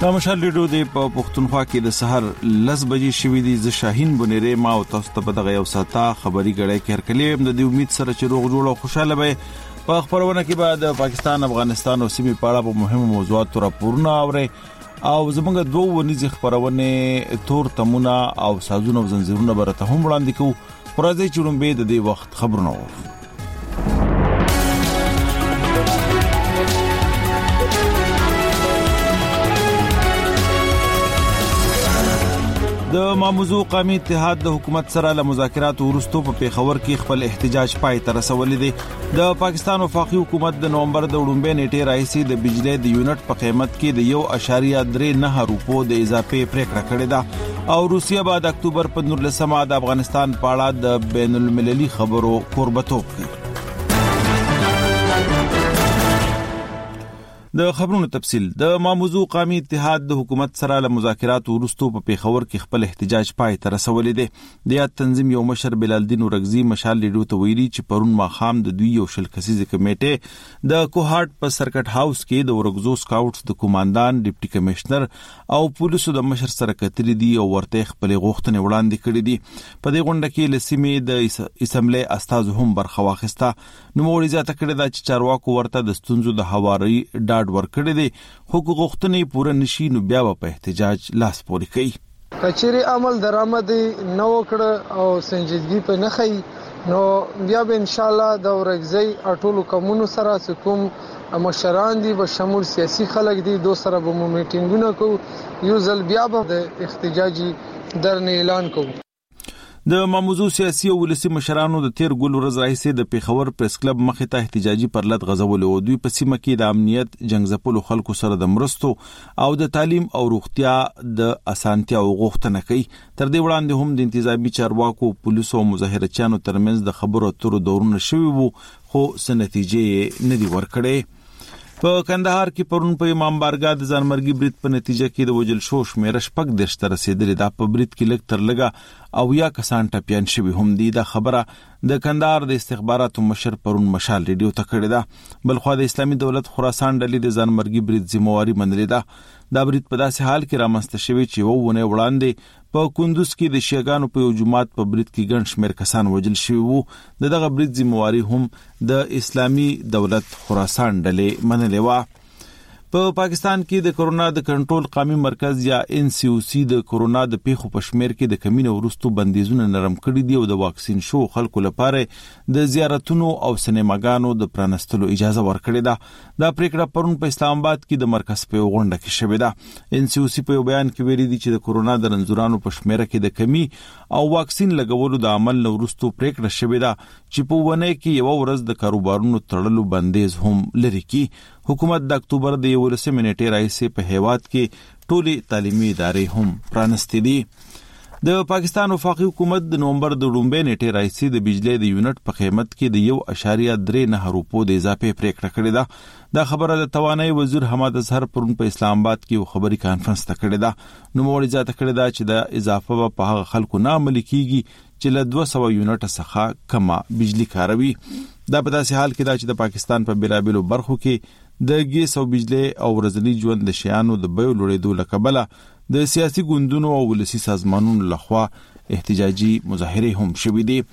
دا مشال ریډیو دی په پښتونخوا کې د سحر 10 بجې شوې دي. ز شاهین بنيره ما او تاسو ته په دغه یو ساته خبري غړې کې هرکلیم د دې امید سره چې روغ جوړ او خوشاله به په خبرونه کې بعد پاکستان افغانستان او سیمې په اړه په مهمو موضوعاتو راپورونه اوري او زمونږ دوه ونیزي خبرونه تور تمونه او سازونه او زنجیرونه برته هم وړاندې کوو. پرځي چړمبه د دې وخت خبرونه وو. د ماموزو قومي اتحاد د حکومت سره له مذاکراتو وروسته په پیښور کې خپل احتجاج پای ته رسولې دي. د پاکستان وفاقي حکومت د نومبر د وړاندې نیټه راځي د بجلی د یونټ په قیمت کې د 1.39 روپو د اضافه پریکړه کړې ده او روسیا بعد اکتوبر په 19 د افغانستان په اړه د بین المللي خبرو کوربتوب کوي. د خبرونو تفصيل. د ماموزو قومي اتحاد د حکومت سره له مذاکراتو وروسته په پیښور کې خپل احتجاج پای ته رسولې دي. د یاد تنظیم یو مشر بلال الدین ورغزي مشال ریډیو ته ویلي چې پرون ماخام د دوی یو شل کسیزه کمیټه د کوهارت په سرکټ هاوس کې د ورغزو سکاوټس د کمانډان ډیپټي کمشنر او پولیسو د مشر سره کتري دي او ورته خپل غوښتنې وړاندې کړې دي. په دې غونډه کې لسیمې د اسمبلی استاد هم برخه واخیسته. نو موري ځاته کړی دا چې چارواکو ورته د ستونزو د حواري ورکړی دي. حقوق غوښتنې پوره نشي نو بیا په احتجاج لاس پوري کوي. کچېری عمل درآمد نو کړ او سنجیدګي په نخي نو بیا به ان شاء الله د ورغزي اټولو کومونو سره کوم مشران دي به شمول سیاسي خلک دي دو سره به میټینګونه کو یو ځل بیا به د احتجاجي درنه اعلان کوو. د ماموزو سیاسي او ولسی مشرانو د تیر ګل ورځ راځي د پیښور پریس کلب مخې ته احتجاجي پرلط غزول او دوی په سیمه کې د امنیت جنگزپلو خلکو سره د مرستو او د تعلیم او روغتیا د اسانتیا او غوښتنه کوي. تر دې وړاندې هم د انتظامی چارواکو پولیسو او مظاهرچیانو ترمنځ د خبرو اترو دورونه شوي وو خو څه نتیجې نه دی ورکړې. په کندهار کې پرون په امام بارګاه د ځانمرګي برید په نتیجه کې د وجل شوش مېرش پک دشت رسیدلې دا په برید کې لګ تر لګا او یا کسان ټپيان شوي هم دي. دا خبره د کندهار د استخباراتو مشر پرون مشال ریډیو ته کړې ده. بلخو د اسلامي دولت خراسان ډلې د ځانمرګي برید ذمہواری منلې ده. دا برید په داسې حال کې رامنځته شوی چې وونه وړاندې په کندوز کې د شیعاګانو په یو جماعت په برید کې ګڼ شمېر کسان وژل شوي وو. دغه برید ذمہواری هم د اسلامي دولت خراسان ډلې منلې و. په پاکستان کې د کرونا د کنټرول قومي مرکز یا NCOC د کرونا د پیښو په شمیر کې د کمینه ورستو بندیزونه نرم کړي دي او د واکسین شو خلکو لپاره د زیارتونو او سینماګانو د پرانستلو اجازه ورکړې ده. دا پریکړه پرون په اسلام آباد کې د مرکز په غونډه کې شوې ده. NCOC په یو بیان کې ویلي دي چې د کرونا د رنځورانو په شمیر کې د کمی او واکسین لګولو د عمل ورستو پریکړه شوې ده چې په ونه کې یو ورځ د کاروبارونو تړلو بندیز هم لري کی. حکومت د اکتوبر د 11 نیټه راځي په هیواد کې ټولي تعلیمي ادارې هم پرانستې دي. د پاکستان وفاقي حکومت د نومبر د وړاندې نیټه راځي د بجلی د یونټ په قیمت کې د 1.39 روپو د اضافه پریکړه کړې ده. دا خبره د توانایي وزیر حماد اظهر پرون په اسلام آباد کې یو خبري کانفرنس ته کړې ده. نو موري ځاته کړې ده چې د اضافه په هغه خلکو نه عمل کیږي چې له 200 یونټ څخه کمه بجلی کاروي. دا په داسې حال کې ده چې د پاکستان په بیلابیلو برخو کې د ګیس او بجلی او ورځنی ژوند د شیانو د بیو لوړېدو لکبله د سیاسي ګوندونو او ولسی سازمانونو لخوا احتجاجي مظاهره هم شوې دي.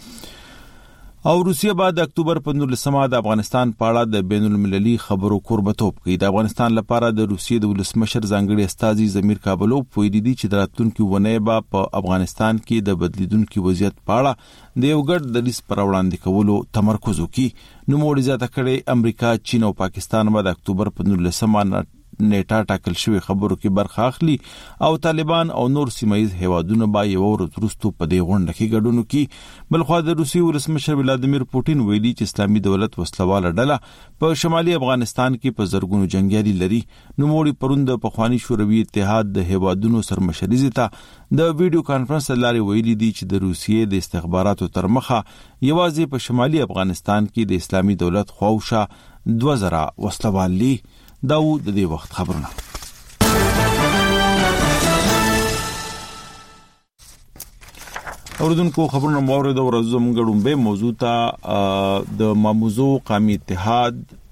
او روسیا بعد اکتوبر په 19 د افغانستان په اړه د بین المللي خبرو کوربتوب کوي. د افغانستان لپاره د روسیې د ولسمشر ځانګړي استازي زمیر کابلوف ویلي دي چې د راتلونکي ونې به په افغانستان کې د بدلیدونکو وضعیت په اړه د یو ګډ دریځ پر وړاندې کولو تمرکز وکړي. نو موږ ځاته کړي امریکا، چین او پاکستان به د اکتوبر په 19 نیټه ټاکل شوی خبرو کې برخه اخلي او طالبان او نور سیمایي هیوادونه به یو ورځ وروسته په دې غونډه کې ګډون کوي. بلخو د روسي ولسمشر ولادیمیر پوتین ویلي چې اسلامي دولت وسلواله ډله په شمالي افغانستان کې په زرګونو جنگیالي لري. نو موږ پرون د پخوانی شوروي اتحاد د هیوادونو سرمشري زیته د ویډیو کانفرنس لاري ویلي دي چې د روسیې د استخباراتو تر مخه یوازې په شمالي افغانستان کې د اسلامي دولت خواوشا 2000 وسلوالي. داود د دې وخت خبرونه. اوردونکو خبرونه مورد ورځو موږ ډومبه موضوع ته د ماموزو قومي اتحاد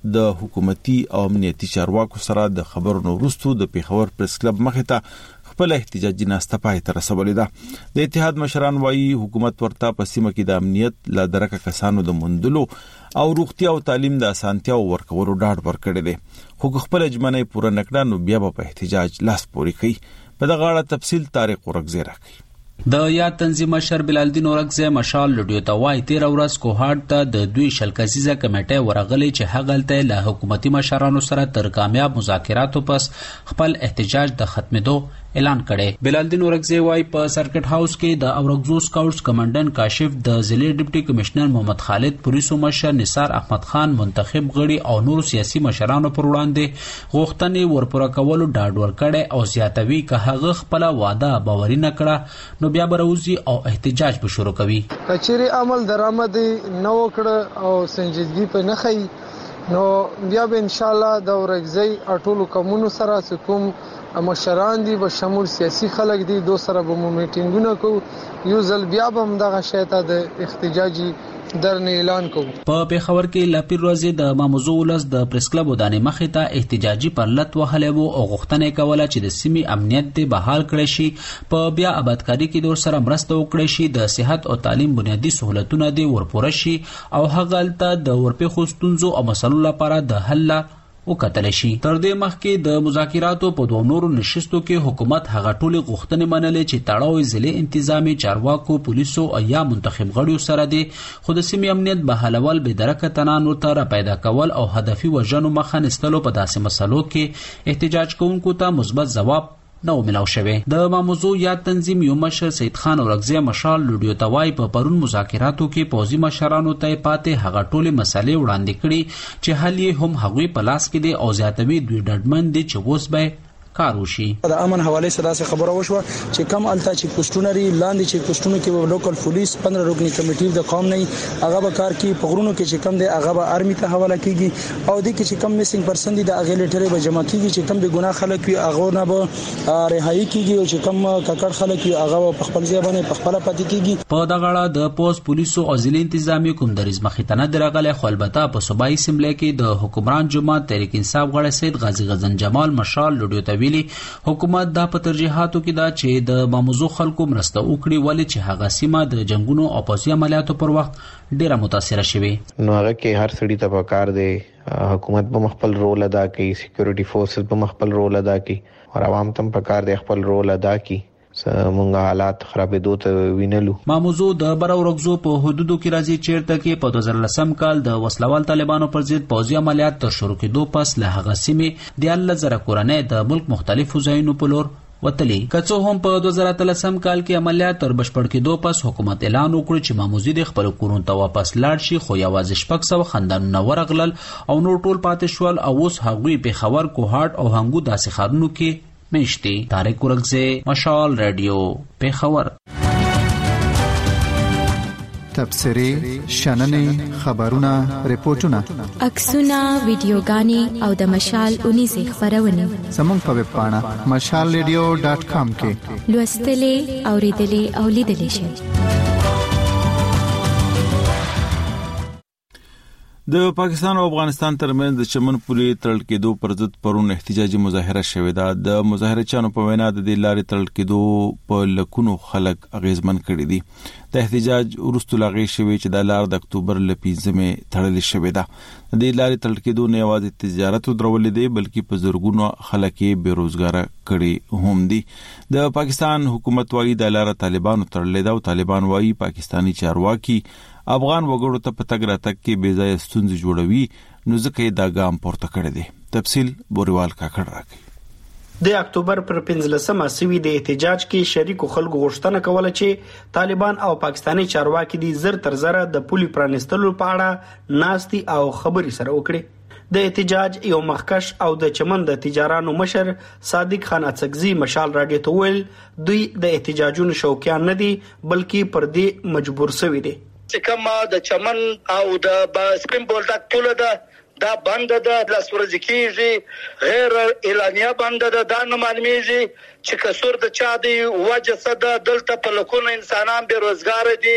د حکومتي او امنیتي چارواکو سره د خبرونو وروسته د پیښور پریس کلب مخې ته خپل احتجاجي ناسته پای ته رسولې ده. د اتحاد مشران وايي حکومت ورته په سیمه کې د امنیت لا درکه کسانو د موندلو او روغتیا او تعلیم د اسانتیاو ورکولو ډاډ ورکړی دی، خو خپل اجمنې پوره نکړه نو بیا په احتجاج لاس پوري کوي. په دغه اړه تفصیل طارق ورغزی راکړي. د یاد تنظیم مشر بلال الدین اورکزی مشال لډیو ته وایي 13 ورځ کوهاټ ته د دوی شلکسیزه کمیټه ورغلی چې هغلته له حکومتي مشرانو سره تر کامیاب مذاکراتو پس خپل احتجاج د ختمېدو اعلان کړي. بلال الدین اورکزی وایي په سرکټ هاوس کې د اورکزو سکاوټس کمانډنټ کاشف د ضلعي ډیپټي کمشنر محمد خالد، پولیسو مشر نثار احمد خان، منتخب غړي او نور سیاسي مشرانو پر وړاندې غوښتنې ورپوره کولو ډاډ ورکړي او زیاتوي که هغه خپل وعده باوري نه کړه نو بیا بروزي او احتجاج به شروع کوي. کچېرې عمل درآمد نه وکړه او سنجیدګي په نه خي نو بیا به ان شاء الله د اورکزی ټولو کومونو سره کوم مشران دي به شمول سیاسي خلک دي دو سره به مو میټینګونه کوو، یو ځل بیا به همدغه شیطه د احتجاجي درنه اعلان کوو. په پیښور کې لپیر ورځې د ماموزو ولس د پریس کلب ودانې مخې ته احتجاجي پرلط وهلی وو او غوښتنه کوله چې د سیمې امنیت دې بحال کړی شي، په بیا آبادکاري کې د سره مرسته وکړي شي، د صحت او تعلیم بنیادي سہولتونه دې ورپوره شي او هغلته د ورپېښو ستونزو او مسلو لپاره د حل وکتل شي. تر دې مخکې د مذاکراتو په دوه نورو نشستو کې حکومت هغه ټولې غوښتنې منلې چې تړاو ضلعي انتظامی چارواکو، پولیسو او یا منتخب غړیو سره دي، خو د سیمې امنیت بحالول، بې درکه تنان ورته را پیدا کول او هدفي وژنو مخه نیستلو په داسې مسلو کې احتجاج کوونکو ته مثبت ځواب نو ملاو شوی. د ماموزو یاد تنظیم یو مشر سید خان اورکزی مشال لډیو ته وایي په پرون مذاکراتو کې پوځي مشرانو ته پاتې هغه ټولې مسلې وړاندې کړي چې حل یې هم هغوی په لاس کې دی او زیاتوي دوی ډډمن دي چې اوس به کار وشي. د امن حواله سره څه خبره وشوه چې کم الته چې پوسټونری لاندې چې پوسټونو کې لوکل پولیس 15 رکنی کمیټې د قوم نه هغه به کار کوي، په غرونو کې چې کم دی هغه به آرمي ته حواله کیږي او د کې چې کم میسنګ پرسن دي د هغه لیټرې به جمع کیږي چې کم به ګناه خلک وي هغه نه به رهایی کیږي او چې کم ککړ خلک وي هغه په خپل ځای باندې په خپل پاتې کیږي. په دغه اړه د پولیس پولیسو او ضلعي انتظامی کوم دریز مخې ته نه درغله، خو البته په صوبایي اسمبلی کې د حکمران جماعت تحریک انصاف غړی سید غازی غزن جمال مشال لډیو ته ویلي حکومت دا په ترجیحاتو کې دا چې د ماموزو خلکو مرسته وکړي ولې چې هغه سیمه د جنگونو او پوځي عملیاتو پر وخت ډیره متاثره شوه. نو هغه کې هر سړی ته پکار دی حکومت په خپل رول ادا کوي، سکیورټي فورسز په خپل رول ادا کوي او عوام ته پکار دی خپل رول ادا کوي. مونږه حالات خرابېدو ته وینلو. ماموزو د بر اورکزو په حدودو کې راځي چیرته کې په 2010 کال د وسلوال طالبانو پر ضد پوځي عملیات تر شروع کېدو پس له هغه سیمې د 11,000 کورنۍ د ملک مختلفو ځایونو په لور وتلی. کڅو هم په 2013 کال کې عملیات تر بشپړ کېدو پس حکومت اعلان وکړ چې ماموزي د خپل کورونو ته واپس لاړ شي، خو یوازې 600 خندانونه ورغلل او نور ټول پاتې شول او اوس هغوی پیښور، کوهاټ او هنګو داسې ښارونو کې میشتي. طارق ورغزی، مشال رادیو، پیښور. تبصرې، شننې، خبرونه، ریپورتونه، عکسونه، ویډیوګانې او د مشال اونیزې خبرونه زموږ په ویب پاڼه mashalradio.com کې لوستلې، اوریدلې او لیدلې شئ. د پاکستان او افغانستان ترمنځ د چمن پولې تړل کېدو پر ضد پرون احتجاجي مظاهره شوې ده. د مظاهرچیانو په وینا د دې لارې تړل کېدو په لکونو خلک اغیزمن کړي دي. د احتجاج وروسته لاغې شوې چې د لار د اکتوبر ل 15 تړل شوې ده. د دې لارې تړل کېدو نه یوازې تجارت درولې دي بلکې په زرګونو خلک یې بیروزګار کړي هم دي. د پاکستان حکومت وايي د لار طالبانو تړلې ده او طالبان وايي پاکستانی چارواکي افغان وګړو ته په تګ راتګ کې بې ځایه ستونزې جوړوي نو ځکه یې دا ګام پورته کړی دی. تفصیل بوریوال کاکړ راکړي. د اکتوبر پر 15 سوي د احتجاج کې شریکو خلکو غوښتنه کوله چې طالبان او پاکستانی چارواکي دي زر تر زره د پولي پرانستلو په اړه ناستي او خبري سره وکړي. د احتجاج یو مخکش او د چمن د تجارانو مشر صادق خان اڅکزي مشال راډیو ته ویل دوی د احتجاجونو شوقیان نه دي بلکې پر دې مجبور شوي دي. کما د چمن او د سپین بولډک پول دا بند ده د لاسورځ کیږي غیر اعلانیه بند ده دا نه معلومیږي چې کسور د چا دی وجه صد دلته په لکونو انسانان بیروزګار دي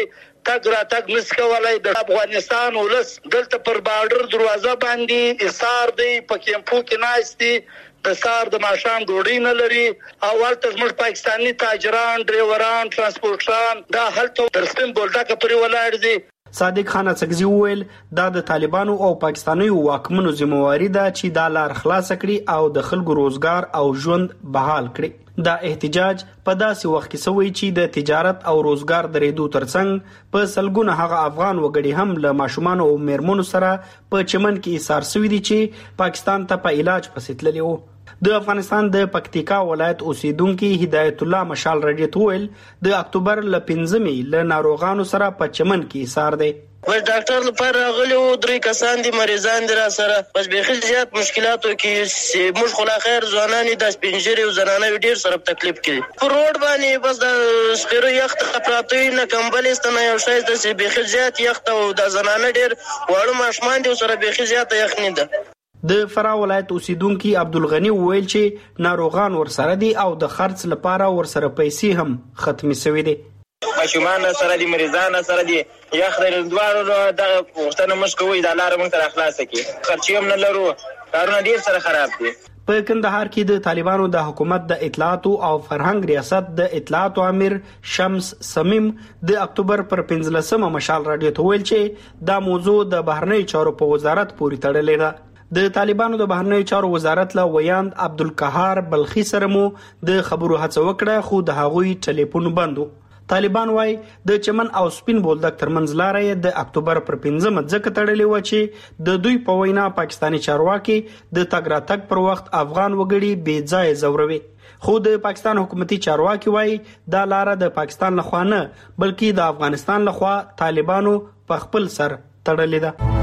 تګ راتګ نس کولای. د افغانستان ولس دلته پر بارډر دروازه باندې ایثار دی، په کیمپو کې ناشتي، د سار د ماشام ډوډۍ نه لري. اول ته زموږ پاکستاني تاجران، ډرایوران، ترانسپورټران دا هلته تر سپین بولدکه پورې ولاړ دي. صادق خان اڅکزي وویل دا د طالبانو او پاکستانیو واکمنو ذمہواری ده چې دا لار خلاص کړي او د خلکو روزګار او ژوند بحال کړي. دا احتجاج په داسې وخت کې شوی چې د تجارت او روزګار درېدو ترڅنګ په سلګونه هغه افغان وګړي هم له ماشومان او میرمنو سره په چمن کې ایثار شوي دي چې پاکستان ته په علاج پسې تللي وو. د افغانستان د پکتیکا ولایت اوسیدونکو هدایت الله مشال رډیټ ویل د اکتوبر ل 15 ل ناروغانو سره په چمن کې ایثار دی. بس ډاکټر لپاره راغلی و، 3 کسان دي مریضان دي را سره، بس بیخي زیات مشکلاتو کې موږ خو لا خیر ځوانان د سپینجری او زنانه ډیر سره تکلیف کړي. په روډ باندې بس د سخیرو یخت پراته نه کمبل استنه یو شای د بیخي زیات یخت او د زنانه ډیر واړو ماشومان دي سره بیخي زیات یخ نه ده. د فرا ولایت اوسیدونکو عبدالغنی وویل چې ناروغان ورسره دي او د خرڅ لپاره ورسره پیسې هم ختمي شوې دي. ماشومان سره دي، مریضان سره دي، یخ د دوارو د وختونه مشکوي د لار موږ تر اخلاص کی خرچي هم نه لرو، کارونه ډیر سره خراب دي. په کندهار کې د طالبانو د حکومت د اطلاعات او فرهنګ ریاست د اطلاعات امیر شمس سمیم د اکتوبر پر 15 مشال رادیو ته ویل چې دا موضوع د بهرنی چارو په وزارت پورې تړلې ده. د طالبانو د بهرنی چارو وزارت له ویاند عبدالقهار بلخی سره مو د خبرو هڅه وکړه خو د هغوی ټلیفون بندو. طالبان وايي د چمن او سپین بولدک ترمنځ لارې د اکتوبر پر 15 ځکه تړلې و چې د دوی په وینا پاکستاني چارواکي د تګ راتګ پر وخت افغان وګړي بې ځای زوروي. خو د پاکستان حکومتي چارواکي وايي دا لار د پاکستان لخوا نه بلکې د افغانستان لخوا طالبانو په خپل سر تړلې ده.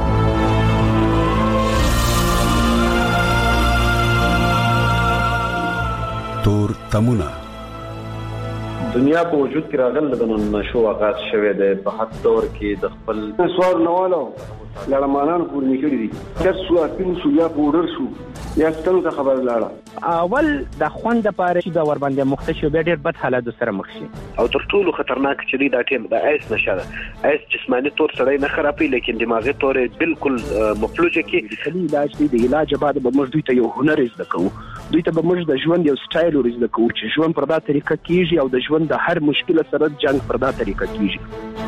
تور تمونه دنیا په وجود کې راغله د نشو آغاز شوه د په حد دور کې د خپل سوار نوالو لړمانان پورې نکړي دي چې سو اپین سو یا بورډر شو یا ستنو ته خبر لاړه اول د خوند لپاره چې دا ور باندې مختشو به ډېر بد حالات سره مخ شي او تر ټولو خطرناک چې دی دا ټیم د ایس نشه ایس جسمانی طور سره نه خرابې لیکن دماغي طور بالکل مفلوجه کې خلی علاج دی د علاج بعد به موږ دوی ته یو هنر زده کوو دوی ته به موږ د ژوند یو سټایل ورزده کوو چې ژوند پر دا طریقه کیږي او د ژوند د هر مشکل سره جنگ پر دا طریقه کیږي.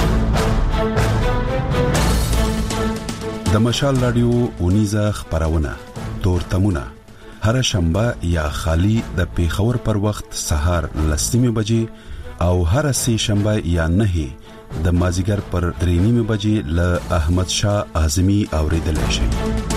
د مشال رادیو اونیزه خبرونه تور تمونه هر شنبه یا خالی د پیښور پر وخت سهار 10:00 بجې او هر سه شنبه یا 9 د مازیګر پر 3:30 بجې ل احمد شاه اعظمي اوریدل شي.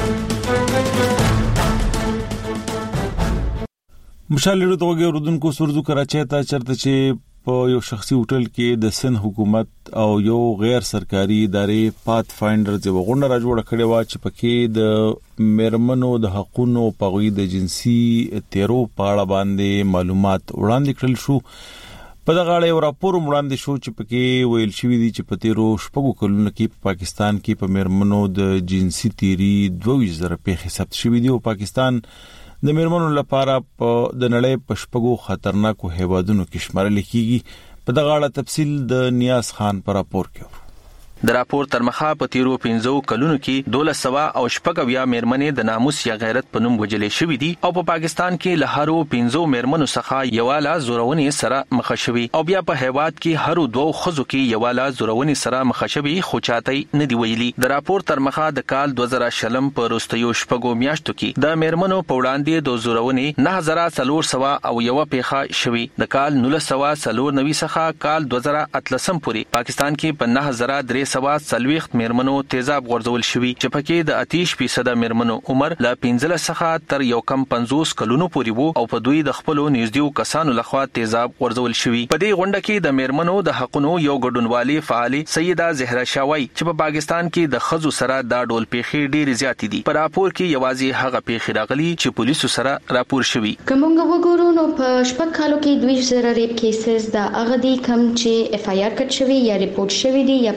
مشال رادیو توګه رودونکو سرزو کراچۍ ته چرته چې په یو شخصي هوټل کې د سند حکومت او یو غیر سرکاري ادارې پات فایندرز یو غونډه را جوړه کړې و چې پکې د میرمنو د حقوقو په غوي د جنسي تیرو په اړه باندې معلومات وړاندې کړل شو. په دغه اړه یو راپور وړاندې شو چې پکې ویل شوی دی چې په تیرو شپږو کلونو کې په پاکستان کې په میرمنو د جنسي تیری 2000 پیښې ثبت شوې دي او پاکستان د میرمنو لپاره په د نړۍ په شپږو خطرناکو هیوادونو کې شمارل کیږي. په دغه اړه تفصیل د نیاز خان پر راپور کې د راپور ترمخه په تیرو 15 کلونو کې 1200 او شپږویا میرمنې د ناموس یا غیرت په نوم وجلې شوې دي او په پاکستان کې له هرو 15 میرمنو څخه یواله زورونې سره مخ شوي او بیا په هیواد کې هرو 2 خزو کې یواله زورونې سره مخ شوي خو چاته نه دی ویلي. د راپور ترمخه د کال 2000 په وروستیو شپږو میاشتو کې د میرمنو په وړاندې د زورونې 9400 او یو پیښه شوي. د کال 1990 څخه کال 2013 پورې پاکستان کې په 9300 سلويخت میرمنو تیزاب غورځول شوی چې پکې د 30% میرمنو عمر له 15 څخه تر یو کم 50 کلونو پورې وو او په دوی د خپل نږدې کسانو لخوا تیزاب غورځول شوی. په دې غونډه کې د میرمنو د حقوقو یو ګډونوالي فعال سیده زهرا شاوی چې په پاکستان کې د خزو سره دا ډول پیښې ډېر زیات دي. په راپور کې یوازې هغه پیښې راغلي چې پولیسو سره راپور شوی. کومه وګورو نو په شپږ کالو کې 2000 ریپ کیسز دا هغه دي کوم چې اف آی آر کټ شوی یا ریپورت شوی دي یا په سوشل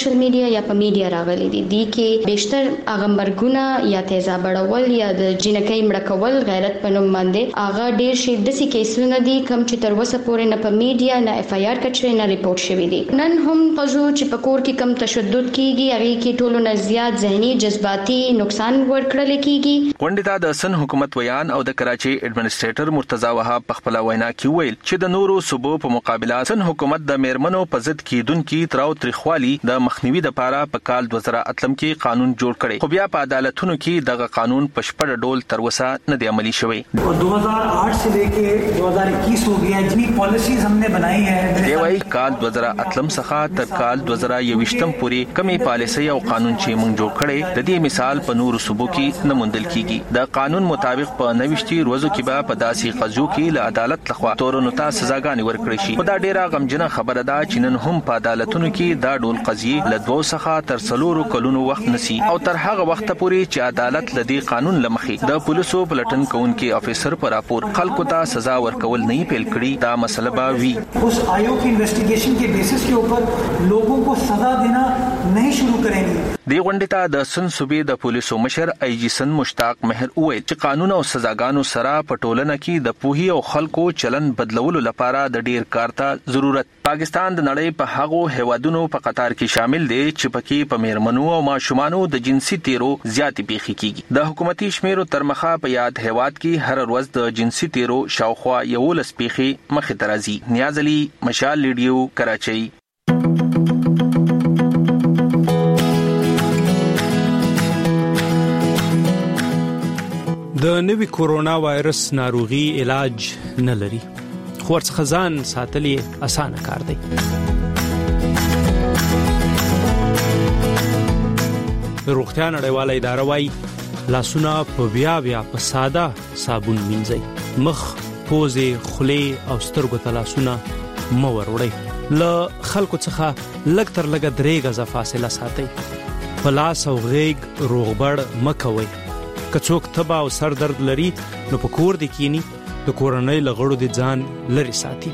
سوشل میډیا یا په میډیا راغلي دي کې بیشتر اغمبرګونه یا تیزاب اړول یا د جنکۍ مړ کول غیرت په نوم باندې هغه ډیر شي د سې کیسونه دي کوم چې تر اوسه پورې نه په میډیا نه اف آی آر کچې نه ریپورت شوی دي. نن هم قضو چې په کور کې کم تشدد کیږي هغه کې ټولو نه زیات ذهني جذباتي نقصان ورکړل کیږي. غونډه د سن حکومت ویان او د کراچي ایڈمنسټریټر مرتضی وهاب په خپل وینا کې ویل چې د نورو صوبو په مقابله سن حکومت د میرمنو په ضد کیدونکو تراو تریخوالي د مخنیوي لپاره په کال 2008 کې قانون جوړ کړي خو بیا په عدالتونو کې دغه قانون په شپږ ډول تر اوسه نه دی عملي شوی. 2008 से लेके 2021 हो गया जितनी पॉलिसीज हमने बनाई है دیوای کال 2008 څخه تر کال 2021 پورې کمی پالیسي او قانون چې موږ جوړ کړي د دې مثال په نورو صوبو کې نه موندل کیږي. د قانون مطابق په 90 ورځو کې به په داسې قضیو کې له عدالت لخوا تورنو ته سزاګانې ورکړي شي. خو دا ډیره غمجنه خبره ده چې نن هم په عدالتونو کې دا ډول قضیې له 2 څخه تر 4 کلونو وخت نسی او تر هغه وخت پورې چې عدالت لدی قانون لمخې د پولیسو پلټن کوونکي افیسر پر راپور خلکو ته سزا ورکول نه پیل کړي دا مسله به وي. उस आयोग की इन्वेस्टिगेशन के बेसिस के ऊपर लोगों को सजा देना नहीं शुरू करेंगे. دی غونډه ته د سن صوبې د پولیسو مشر ای جی سن مشتاق مهر وویل چې قانون او سزاګانو سره په ټولنه کې د پوهي او خلکو چلن بدلولو لپاره د ډیر کار ته ضرورت. پاکستان د نړۍ په هغو هیوادونو په قطار کې شامل دی چې پکې په میرمنو او ماشومانو د جنسي تیرو زیاتې پیښې کیږي. د حکومتي شمیرو تر مخه په یاد هیواد کې هر ورځ د جنسي تیرو شاوخوا 11 پیښې مخې ته راځي. نیاز علي، مشال ریډیو، کراچۍ. د نوي کورونا وایرس ناروغي علاج نه لري خو ورڅخه ځان ساتل یې اسانه کار دی. روغتیا نړیواله اداره وايي لاسونه په بیا په ساده صابون مینځئ. مخ، پوزې، خولې او سترګو ته لاسونه مه وروړئ. له خلکو څخه لږ تر لږه 3 غزه فاصله ساتئ. په لاس او غېږ روغبړ مه کوئ. که څوک تبه او سر درد لري نو په کور دی کینی د کورنۍ له غړو د ځان لري ساتي.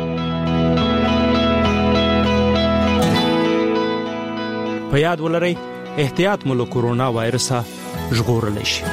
په یاد ولرئ احتیاط مو له کورونا وایرسه ژغورلی شي.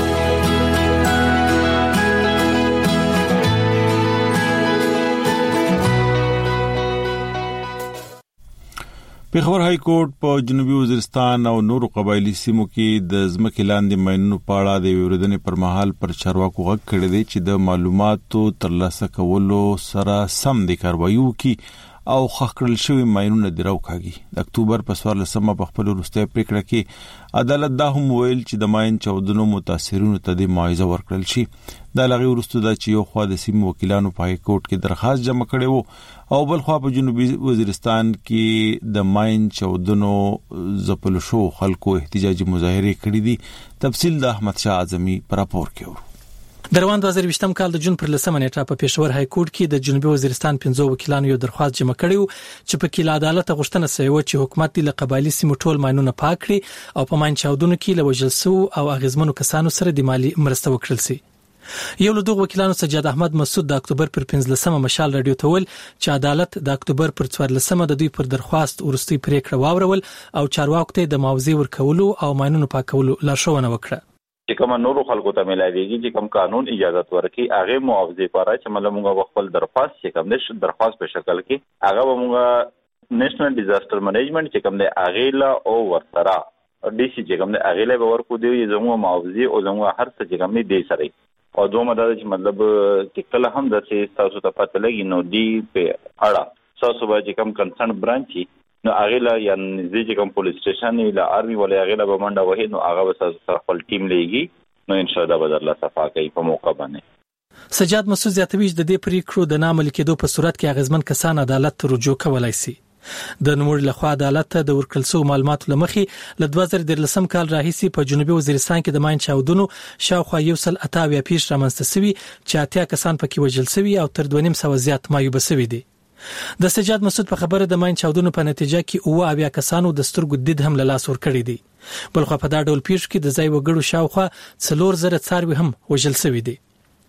پیښور های کورټ په جنوبي وزیرستان او نورو قبایلی سیمو کې د ځمکې لاندې ماینونو په اړه د ویرودنې پر مهال پر چارواکو غږ کړی دی چې د معلوماتو ترلاسه کولو سره سم د کاروایي وکړي او ښخ کړل شوي ماینونه دې راوکاږي. د اکتوبر په 14 په خپل وروستۍ پریکړه کې عدالت دا هم ویل چې د ماین چاودنو متاثرینو ته د معاوضه ورکړل شي. دا لغې وروسته دا چې یو خوا د سیمو وکیلانو په های کورټ کې درخواست جمع کړی وو او بل خوا په جنوبي وزیرستان کې د ماین چاودنو ځپلو شو خلکو احتجاجي مظاهره کړې دي. تفصیل د احمد شاه اعظمي په راپور کې ورو. د روان 2020 کال د جون پر 10 نیټه په پېښور های کورټ کې د جنوبي وزیرستان 15 وکیلانو یو درخواست جمع کړی چې په کې له عدالت غوښتنه شوی چې حکومت د قبایلی سیمو ټول ماینونه پاک کړي او په ماین چاودنو کې له وژل شو او اغیزمنو کسانو سره د مالی مرسته وکړل شي. یو له دغه وکیلانو سجاد احمد مسعود د اکتوبر پر 15 مشال رادیو ته ویل چې عدالت د اکتوبر پر 14 د دوی پر درخواست ورستي پریکړه واورول او چارواکو ته د معاوضې ورکولو او ماینونو پاکولو لارښوونه وکړه. چې کوم نورو خلکو ته ملایويږي چې کوم قانون اجازه ورکړي هغه معاوضې لپاره چې موږ خپل درخواست چې کوم نشه درخواست په شکل کې هغه موږ نېشنل ډیزاستر منیجمنت چې کوم دی هغه لا او ورسره ډي سي چې کوم دی هغه له ورکو دی زموږ معاوضې او زموږ هر څه چې کوم دی سره او دوه مدار چې مطلب چې کله هم د تاسو ته پته لګي نو دی په اړه تاسو به چې کوم کنسرن برانچ نو هغه لا یا نږدې کوم پولیس سټیشن یا آرمي ولا هغه لا به منډه وهي نو هغه به خپل ټیم لېږي نو ان شاء الله به درلا صفا کوي په موقع باندې. سجاد مسعود زیاتوي د دې پریکړو د نامل کېدو په صورت کې اغیزمن کسان عدالت ته رجوع کولای شي. د نوموړي لخوا عدالت ته د ورکړل شوی معلوماتو لمخې له 2013 کال راهیسې په جنوبي وزیرستان کې د ماین چاودنو شاوخوا 188 پیښ رامنځته شوي چې 80 کسان پکې وژل شوي او تر 2.5 زیات معیوب شوي دي. د سجاد مسعود په خبره د ماین چاودنو په نتیجه کې 9 کسانو د سترګو دید هم له لاس ورکړي دي. بلخو په دا ډول پیښ کې د ځای وګړو شاوخوا 4000 څاروي هم وژل شوي دي.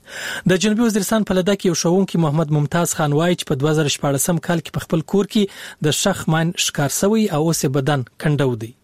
د جنوبي وزیرستان په لده کې یو ښوونکی محمد ممتاز خان وایي چې په 2014 کال کې په خپل کور کې د شخ ماین ښکار شوی او اوس بدن کندو دی.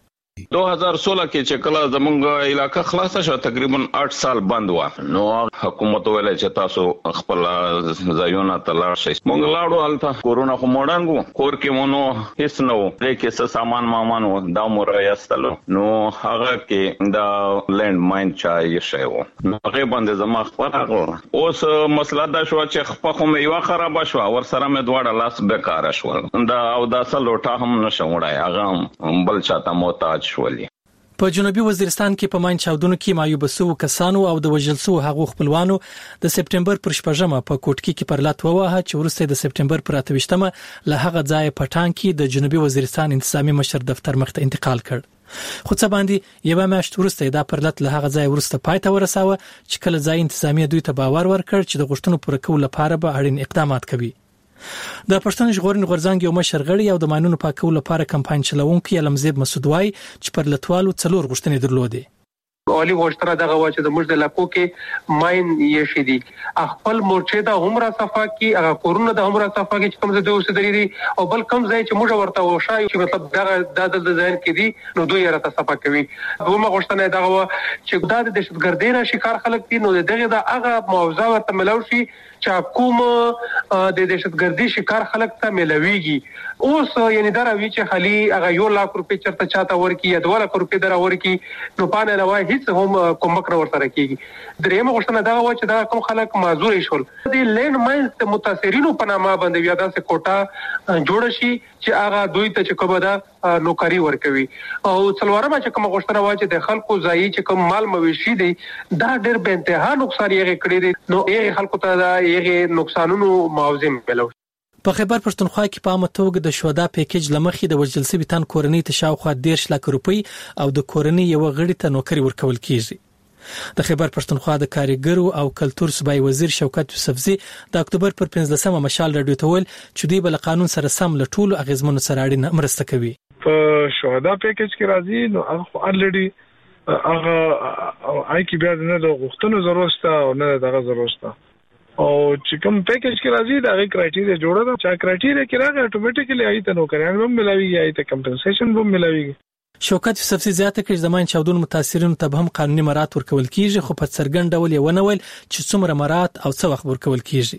2016 کې چې کله زمونږ علاقہ خلاصه شو تقریبا 8 سال بند و نو حکومت ویل چې تاسو خپل ځایونه تلاش شئ. مونږ لاړو هلته کورونا خو موډنګو کور کې مونږ هیڅ نه و کې څه سامان مامان و دا مور یاستلو نو هغه کې دا لند ماین چای شي و نو هغه باندې زما خبر هغه اوس مسله دا شو چې خپل مې یو خراب شو ور سره مې دواړه لاس بیکار شو دا او دا سلوټه هم نشم وړای هغه بل چاته محتاج شولې. په جنوبي وزیرستان کې په ماین چاودنو کې معیوب سو کسانو او د وژل سو هغو خپلوانو د سپټمبر پر 14مه په کوټکی کې پرلط ووهه چې ورسته د سپټمبر پر 28مه له هغه ځای پټان کې د جنوبي وزیرستان انتظامی مشر دفتر مخته انتقال کړ. خو څه باندې یو میاشت ورسته دا پرلط له هغه ځای ورسته پای ته ورساوه چې کله ځای انتظامی دوی ته باور ورکړ چې د غوښتنو پوره کولو لپاره به اړین اقدامات کوي. د پښتون ژغورنې غورځنګ یو مشر غړی او د ماینونو پاکولو لپاره کمپاین چلوونکی علمزیب مسعود وای چې پر لټوالو 4 غوښتنې درلودې. اولی غوښتنه دغه و چې د موږ د علاقو کې ماین یې شې دي خپل مورچې د عمره صفه کې هغه کورونه د عمره صفه کې چې کوم ځای اوسېدلي دي او بل کوم ځای چې موږ ورته وشایو چې مطلب دغه د ځای کې دي نو دوی راته صفه کوي. دومره غوښتنه دغه و چې د دهشتګردۍ را شکار خلک دي نو دغه د هغه معاوضه ورته ملو شي چې کوم د دهشتګردۍ شکار خلک ته ملويږي. اوس یعنی دا راوي چې خالي هغه 1 لک روپۍ چرته چاته ورکی یا 2 لک روپۍ درا ورکی نو پانه علاوه هیڅ هم کوم مکر ورسره کیږي. درېمه غوښتنه دا و چې دا کوم خلک معذور شول د لینډ ماینز متاثرینو په نامه باندې بیا داسې کوټه جوړ شي چې هغه دوی ته چې کومه دا نوکری ورکوي. او څلورمه چې کوم غوښتنه و چې د خلکو ځای چې کوم مال مویشي دي دا ډېر به انتها نقصان یې کړی دي نو یې خلکو ته دا یې نقصانونو معاوضه ملو. په خیبر پښتونخوا کې په عامه توګه د شهدا پیکیج لمخې د وژل شوي تن کورنۍ ته شاوخوا 10 لک روپۍ او د کورنۍ یو غړي ته نوکری ورکول کیږي. د خیبر پښتونخوا د کاریګرو او کلتور صوبایي وزیر شوکت یوسفزي د اکتوبر پر 15مه مشال راډیو ته ویل چې دوی بل قانون سره سم له ټولو اغیزمنو سره اړینه مرسته کوي. په شهدا پیکیج کې راځي نو هغه الریډي هغه آی کی بیا نه د غوښتنو ضرورت او نه دغه ضرورت او چې کوم پیکیج کې راځي دا غي کرایټیریا جوړه ده چې کرایټیریا کې راغی اتوماتیکلی ایته نو کوي هم ملاويږي ایته کمپنسیشن هم ملاويږي. شوکت یوسفزي زیاته کړي زمين چاودون متاثرینو ته هم قانوني مرات ورکول کیږي خو په څرګند ډول یې ونول چې څومره مرات او څه وخت ورکول کیږي.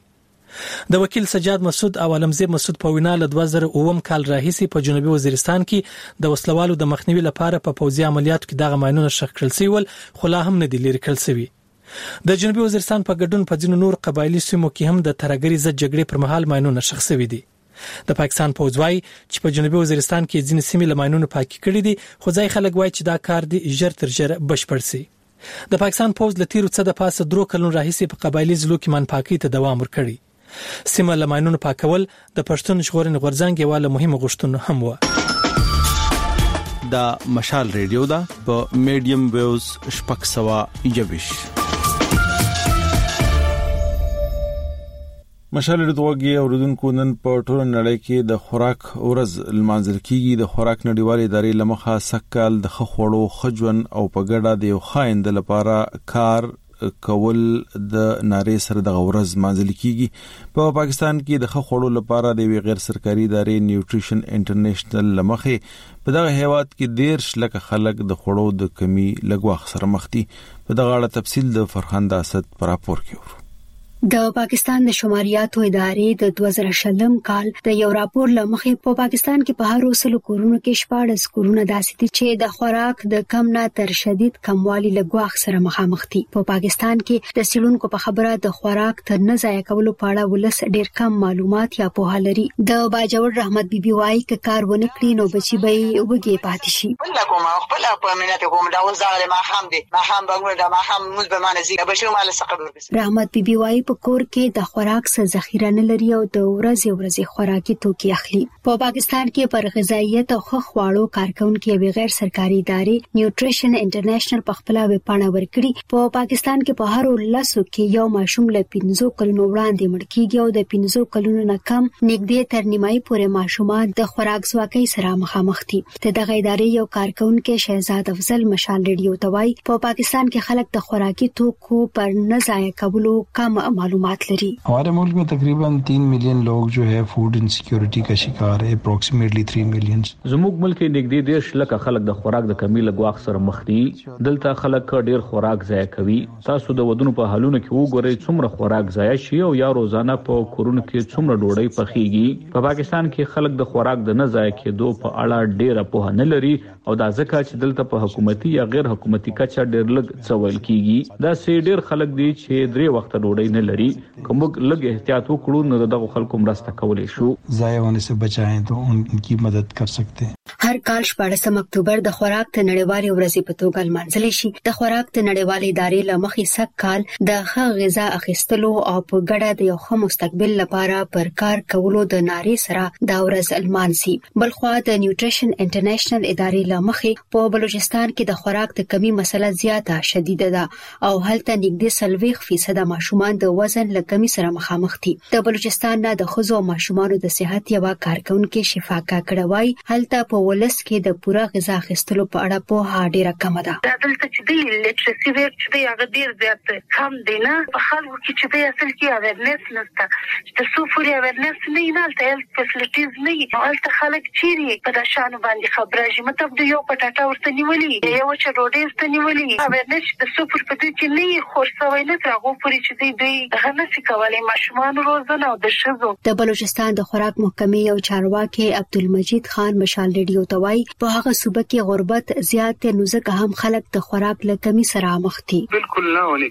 د وکیل سجاد مسعود او علمزیب مسعود په وینا له 2009 کال راهیسې په جنوبي وزیرستان کې د وسلوالو د مخنیوي لپاره په پوځي عملیاتو کې دغه ماینونه شخ کړل سوي خو لا هم نه دي لري کړل سوي. د جنوبي وزیرستان په ګډون په ځینو نور قبایلی سیمو کې هم د ترګری ضد جګړې پر مهال ماینونه شخ شوي دي. د پاکستان پوځ وايي چې په جنوبي وزیرستان کې ځینې سیمې له ماینونو پاکي کړې دي خو ځای خلک وايي چې دا کار دی ژر تر ژره بشپړ شي. د پاکستان پوځ له تیرو څه د پاسه 3 کلونو راهیسې په قبایلی ضلعو کې منپاکي ته دوام ورکړي. سیمه له ماینونو پاکول د پښتون ژغورنې غورځنګ یو له مهمه غوښتنو هم و. دا مشال ریډیو دا په میډیم ویوز شپږ سوا یوش مشال ردوږي اوردونکو نن په ټول نړۍ کې د خوراک ورځ لمانځل کیږي. د خوراک نړیوالې ادارې لمخه سکهال د خخوړو خجون او په ګډه د یو خایند لپاره کار کول د نارې سره د ورځ مانځل کیږي. په پاکستان کې د خخوړو لپاره د غیر سرکاري ادارې نیوټریشن انټرنیشنل لمخه په دغه هیواد کې 10 لک خلک د خوړو د کمی لګواخ سره مخ دي. په دغه اړه تفصیل د فرخنده اسد پر راپور کې د پاکستان د شماریاتو ادارې د 2020 کال د یو راپور لمخې په پاکستان کې په هر وسلو کورونو کې 14 کورونه داسې دي چې د خوراک د کم نه تر شدید کموالي لګواخ سره مخامخ دي. په پاکستان کې د سیلونکو په خبره د خوراک تر نه ضایع کولو په اړه ولس ډېر کم معلومات یا پوهه لري. د باجوړ رحمت بیبي وايي ک کار ونه کړی نو بچي به وګي پاتې شي. خپل په مننه کوم دا وزاره ما هم دي ما هم بغوړ دا ما هم مز به مانه زی بشو مال سقبر. رحمت بیبي وايي په کور کې د خوراک څخه ذخیره نه لري او د ورځې خوراکي توکي اخلي. په پاکستان کې پر غذایت او خواړو کارکونکو یو غیر سرکاري ادارې نیوټریشن انټرنیشنل په خپل ویب پاڼه ورکړي په پاکستان کې په هر لاسو کې یو ماشوم له 15 کلونو وړاندې مړ کیږي او د 15 کلونو نه کم نږدې تر نیمایي پورې ماشومان د خوراک ځواکۍ سره مخامخ دي. دغه ادارې یو کارکونکو شهزاد افضل مشال ریډیو ته وایي په پاکستان کې خلک د خوراکي توکو پر نه ضایع کولو کم معلومات لري. हमारे मुल्क में तकरीबन 3 मिलियन लोग जो है फूड इनसिक्योरिटी का शिकार है, अप्रोक्सीमेटली 3 मिलियन. زموږ ملک نږدې 10 لک خلک د خوراک د کمی له ګواښ سره مخ دي. دلته خلک ډیر خوراک ضایع کوي. تاسو د ودونو په حالونو کې وګورئ څومره خوراک ضایع شي او یا روزانه په کورونو کې څومره ډوډۍ پخېږي. په پاکستان کې خلک د خوراک د نه ضایع کېدو په اړه ډیره پوهه نه لري او دا ځکه چې دلته په حکومتي یا غیر حکومتي کچه ډیر لږ څول کیږي. دا سي ډیر خلک دي چې 3 وخت ډوډۍ نه لري. کوم لږ احتیاط وکړو نو دغه خلکو مرسته کولای شو. ضایع ہونے سے بچائیں تو انکی مدد کر سکتے ہیں. هر کال 14 اکتوبر د خوراک ته نړیوالې ورځې په توګه لمانځل شي. د خوراک ته نړیوالې ادارې له مخې سږ کال د ښه غذا اخیستلو او په ګډه د یو ښه مستقبل لپاره پر کار کولو د نارې سره دا ورځ لمانځي. بلخوا د نیوټریشن انټرنیشنل ادارې له مخې په بلوچستان کې د خوراک د کمی مسله زیاته شدیده ده او هلته نږدې 40% ماشومان د وزن له کمی سره مخامخ دي. د بلوچستان نه د ښځو او ماشومانو د صحت یو کارکونکو شفا کاکړه وایي هلته په ولس کې د پوره غذا اخیستلو په اړه په ډیره کم ده. دلته چې دی لیټرسي ریټ چې دی هغه ډیر زیات کم دی نه. په خلکو کې چې دی اصل کې اویرنس نشته. چې څو پورې اویرنس نه نه تل هیلث فیسیلیټیز نه هلته خلک چیرې په د شانو باندې خبره شي. مطلب د یو پټاټا ورته نیولې یو چې ډوډۍ ورته نیولې اویرنس د څو پورې په دې کې نه خورڅوي نه تر هغه پورې چې دی هغه نشي کولای ماشومان روزنه او د شذو. د بلوچستان د خوراک محکمې او چارواکي عبدالمجید خان مشال ریډیو ته وایي په هغه صوبه کې غربت زیات نو ځکه هم خلک د خوراک له کمی سره مخ دي. بالکل نه ونه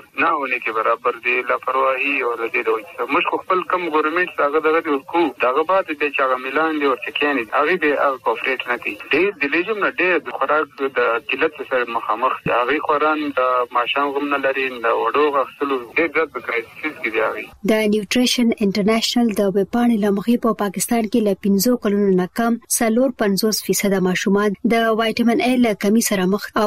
کې برابر دی لاپرواهي او د دې ډول موږ خپل کم ګورنمنت هغه دغه کو دغه بعد د چا ميلان دی ورته کېنی هغه به کوپریټ نه دي. د لیجم نه د خوراک د قلت سره مخامخ هغه خوران د ماشام غم نه لري د وډو غسلو ډېر زیات کرایسس کې دی هغه. د نیوټریشن انټرنیشنل د وپاڼې لمخې په پاکستان کې له 15 کلونو نه کم 50% ماشومان د وایټامین ا له کمی سره مخ او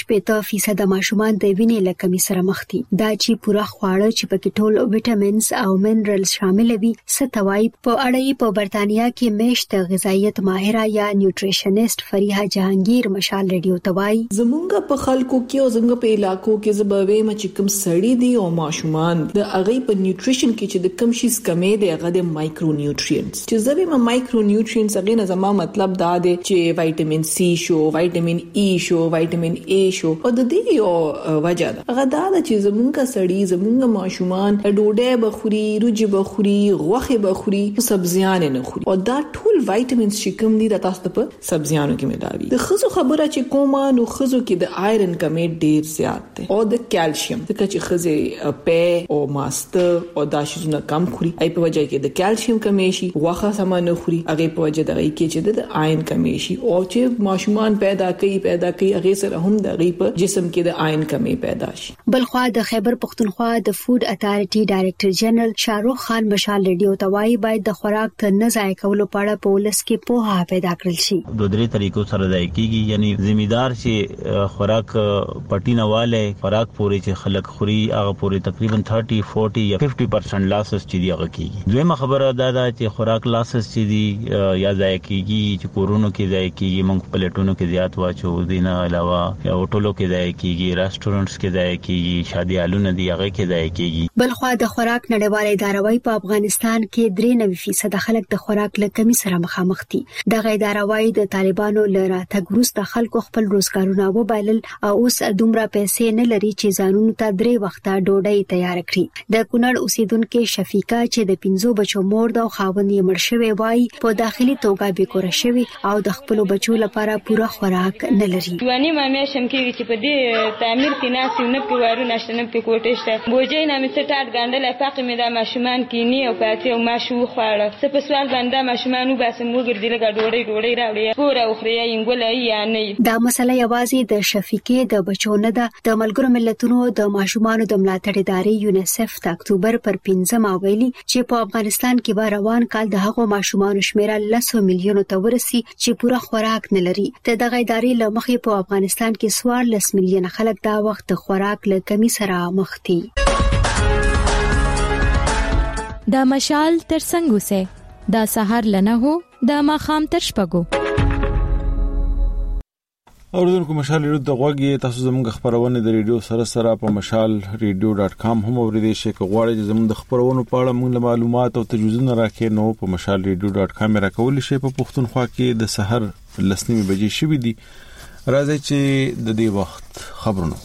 2% ماشومان د وینې له کمی سره مخ دي. دا چې پوره خواړه چې پکې ټول ویټامینز او منرالز شامل وي ستوای په اړه په برتانیا کې میشت غذایت ماهره یا نیوټریشنست فریحه جهانگیر مشال ریډیو توای زمونږ په خلکو کې او زمونږ په علاقو کې زبوي چې کوم سړی دي او ماشومان د هغه په نیوټریشن کې چې د کم شي کمې دی هغه د مایکرو نیوټریانټس چې زبې مایکرو نیوټریانټس هغه نه زما مطلب دا دی چې وایټامین سی شو وایټامین ای شو وایټامین ای شو او د دې یو وجه ده هغه دا چې زمونږ سړی زمونږ ماشومان ډوډۍ بخوري روجي بخوري غوښه بخوري سبزیان نه خوري او دا ټول وایټامینز چې کوم دي د تاسو په سبزیانو کې ملاوي. د خزو خبره چې کومه نو خزو کې د آیرن کمی ډیر زیات ده او د کیلشیم ځکه چې خزه په او ماست او دا شیزونه کم خوري ای په وجه کې د کیلشیم کمی شي غوښه سم نه خوري هغه په وجه د کې چې د آیرن کمی شي او چې ماشومان پیدا کوي هغه سره هم د غي په جسم کې د آیرن کمی پیدا شي. بلخوا د خیبر پختونخوا د فود اتارټي ډایریکټر جنرال شاروخ خان مشال ریډیو توای باید د خوراک ته نه ضایع کولو په اړه په ولس کې پوهه پیدا کړل شي. دوه درې طریقو سره ضایع کیږي یعنی ذمہدار چې خوراک پټینواله خوراک پوری چې خلک خوري هغه پوری تقریبا 30 40 یا 50% لاسز چې دی هغه کیږي. دویمه خبره دا ده چې خوراک لاسز چې دی یا ضایع کیږي چې کورونو کې ضایع کیږي موږ پلیټونو کې زیات واچو دینه علاوه یا هوټلو کې ضایع کیږي ریسټورانټس کې ضایع کیږي شادي حالونه دی هغه کې ضایع کیږي. بلخوا د خوراک نړیواله اداره وايي په افغانستان کې 93% خلک د خوراک له کمی سره مخامخ دي. دغه اداره وايي د طالبانو له راتګ وروسته خلکو خپل روزګارونه وبایلل او اوس دومره پیسې نه لري چې ځانونو ته 3 وخته ډوډۍ تیار کړي. د کونړ اوسیدونکو شفیقه چې د 15 بچو مور د خاوند یې مړ شوی وای په داخلي توګه به کور شوی او د خپل بچو لپاره پوره خوراک نه لري. ونی مامې شم کې چې په دې تعمیر کې ناس نه په وارو نشته نه په کوټه شته بوجي نه مې سټارټ ګاندل پاکه مې د ماشومان کې نی او پاتې او ماشو خوړه څه په سوال باندې ماشومان وباسم وګرځي لګا ډوړې راوړي پورا اخري انګولای یا نه. دا مسله یوازې د شفیقې د بچو نه ده. د ملګرو ملتونو د ماشومانو د ملاتړ ادارې یونیسف د اکتوبر پر 5 ویلي چې په افغانستان کې به روان کال د هغو ماشومانو شمیره 100 میلیونو ته ورسي چې پوره خوراک نه لري. دغه ادارې له مخې په افغانستان کې 14 میلیون خلک دا وخت د خوراک له کمی سره مخ دي. دا مشال تر څنګه وسه دا سحر لنه هو دا ماخام تر شپګو. اوردونکو مشال ریډیو د غوږی تاسو زموږ خبرونه د ریډیو سره په mashalradio.com هم اوریدئ شئ. که غواړئ چې زموږ د خبرونو په اړه موږ معلومات او تجویزونه راکې نو په mashalradio.com راکول شئ. په پښتونخوا کې د سحر 10 بجې شوې دي. راځي چې د دې وخت خبرونه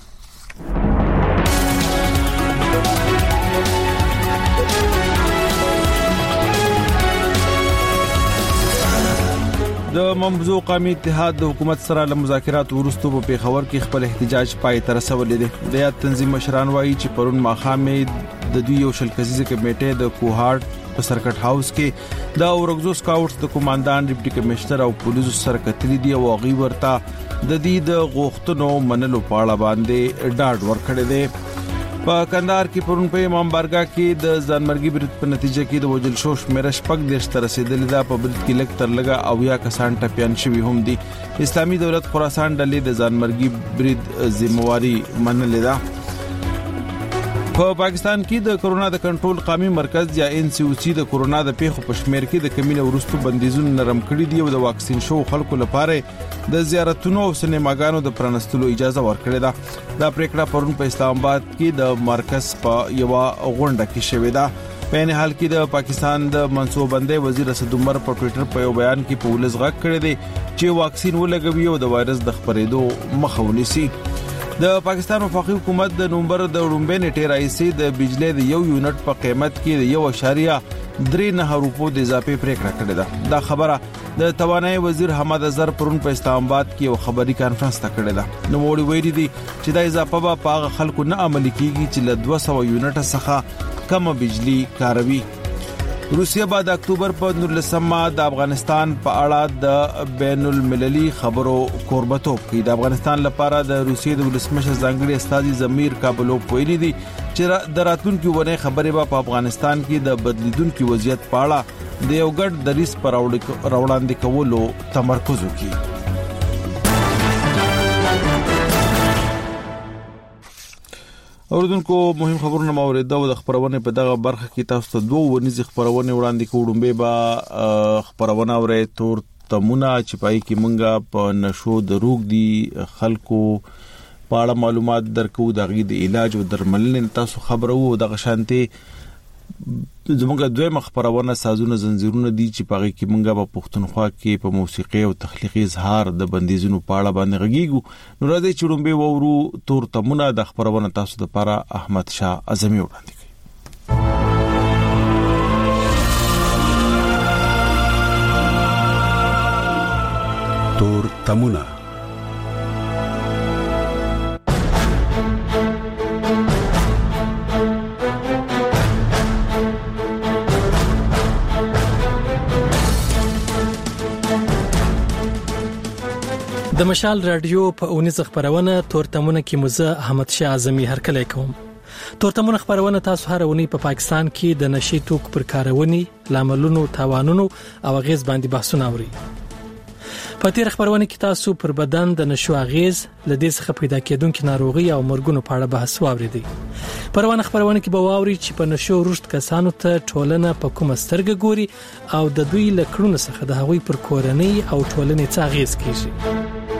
د ممزوع قومي اتحاد د حکومت سره له مذاکرات وروسته په پیښور کې خپل احتجاج پای ته رسولې دي. د یاد تنظیم مشران وایي چې پرون ماخامې د دوی یو شل کسیزه کمیټه د کوهارت په سرکټ هاوس کې د اورګزو سکاوټس د کمانډان ډیپټي کمشنر او پولیسو سره کتلې دي او غي ورته د دې د غوښتنو منلو په اړه باندې ډاډ ورکړی دی. په کندهار کې پرون په امام بارګه کې د ځانمرګي برید په نتیجه کې د وجل شو شمیر شپږ دیش تر رسیدلې ده. په برید کې لږ تر لږه او یا کسان ټپيان شوي هم دي. اسلامي دولت خراسان ډلې د ځانمرګي برید ذمہواری منلې ده. په پاکستان کې د کرونا د کنټرول قومي مرکز یا NCOC د کرونا د پیښو په شمیر کې د کمینه ورستو بندیزونه نرم کړي دي او د واکسین شو خلکو لپاره د زیارتونو او سینماګانو د پرانستلو اجازه ورکړې ده. دا پریکړه پرون په اسلام آباد کې د مرکز په یو غونډه کې شوې ده. په نه حال کې د پاکستان د منصوبندۍ وزیر اسد عمر په ټوئیټر په یو بیان کې په ولز غږ کړی دی چې واکسین ولګوي او د وایرس د خپرېدو مخه ونیسي. د پاکستان وفاقي حکومت د نومبر د وړاندې نیټه راځي د بجلی د یو یونټ په قیمت کې د 1.39 روپو د اضافه پریکړه کړې ده. دا خبره د توانایي وزیر حماد اظهر پرون په اسلام آباد کې یو خبري کانفرنس ته کړې ده. نو وړي ویلي دي چې دا اضافه په هغه خلکو نه عملي کیږي چې له 200 یونټ څخه کم بجلی کاروي. روسیا بعد اکتوبر په 19 د افغانستان په اړه د بین المللي خبرو کوربتوب کوي. د افغانستان لپاره د روسیې د ولسمشر ځانګړي استاذ زمیر کابلوف ویلي دي چې د راتلونکو ونه خبرې په افغانستان کې د بدلیدونکو وضعیت په اړه د یو ګډ دریځ پر وړاندې کولو تمرکز وکړي. اوردونکو مهم خبرونه موریده او د خبرونه په دغه برخه کې تاسو ته دوه ورنيزي خبرونه وړاندې کوم به خبرونه اوري تور تمونه چې پای کې مونږه په نشو د روغ دي خلکو په اړه معلومات درکو د غید علاج او درملنې تاسو خبرو د غشانتي زموږه دوه خبرونه سازونه زنجیرونه دي چې پای کې مونږه په پښتونخوا کې په موسیقي او تخلیقي اظهار د بندیزونو په اړه باندې غږیږو. نو راځي چې رومبه وورو تور تمونه د خبرونه تاسو لپاره احمد شاه اعظمي وړاندې کوي. تور تمونه د مشال رادیو په 19 خبرونه تورتمونه کې مزه احمد شاه اعظمي هرکلی کوم. تورتمونه خبرونه تاسو هر ونی په پاکستان کې د نشي توک پر کارونی لاملونو تاوانونو او غیز باندې بحثونه اوري. په تیر خبرونه کې تاسو پر بدن د نشو غیز لدې څخه پیدا کېدونکو ناروغي او مرګونو په اړه بحث واوریدي. پروانه خبرونه کې به واوري چې په نشو رشد کسانو ته ټولنه په کومه سترګه ګوري او د دوی لکړو څخه د هغوی پر کورنۍ او ټولنې څخه غیز کیږي.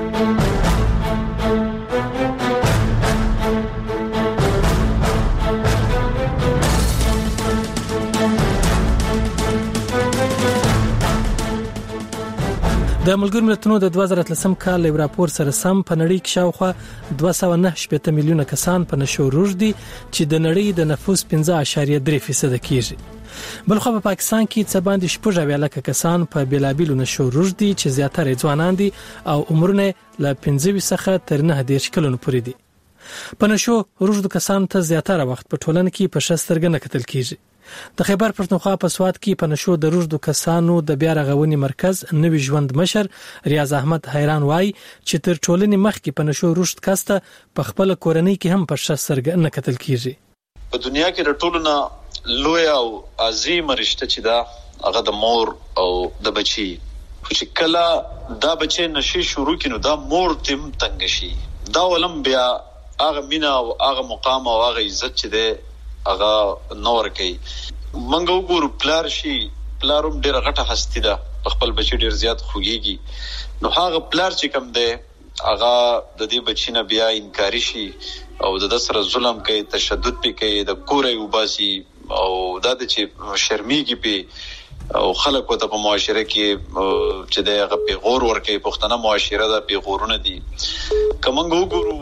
د ملګرو ملتونو د 2013 کال یو راپور سره سم په نړۍ کې شاوخوا 298 میلیونه کسان په نشو روږدي چې د نړۍ د نفوس 15.3% کیږي. بلخو په پاکستان کې څه باندې 14 کسان په بیلابیلو نشو روږدي چې زیاتره ځوانان دي او عمرونه له 15 څخه تر 9 کلونو پورې دي. په نشو روږدو کسانو ته زیاتره وخت په ټولنه کې په شسترګ نه کتل کیږي. د خیبر پښتونخوا په سواد کې په نشو د روږدو کسانو د بیا رغونې مرکز نوی ژوند مشر ریاض احمد حیران وای چې تر ټولنې مخکې په نشو روږد کسته په خپل کورنۍ کې هم په شسترګ نه کتل کیږي. په دنیا کې د ټولو نه لوی او عظیم رشته چې دا هغه د مور او د بچي چې کله دا بچي نشي شروع کینو دا مور تم تنگ شي دا ولم بیا هغه مینا او هغه مقام او هغه عزت چې ده هغه نور کوي. منګو ګورو پلار شي پلاروم ډیره غټه هستی ده خپل بچي ډیر زیات خوږيږي نو هغه پلار چې کم ده هغه د دې بچی نه بیا انکاری شي او د سره ظلم کوي تشدد پې کوي د کورې وباسي او دا د چې شرمېږي په او خلک وته په معاشره کې چې د هغه په غور ورکې پښتنه معاشره ده په غورونه دي کومنګو ګورو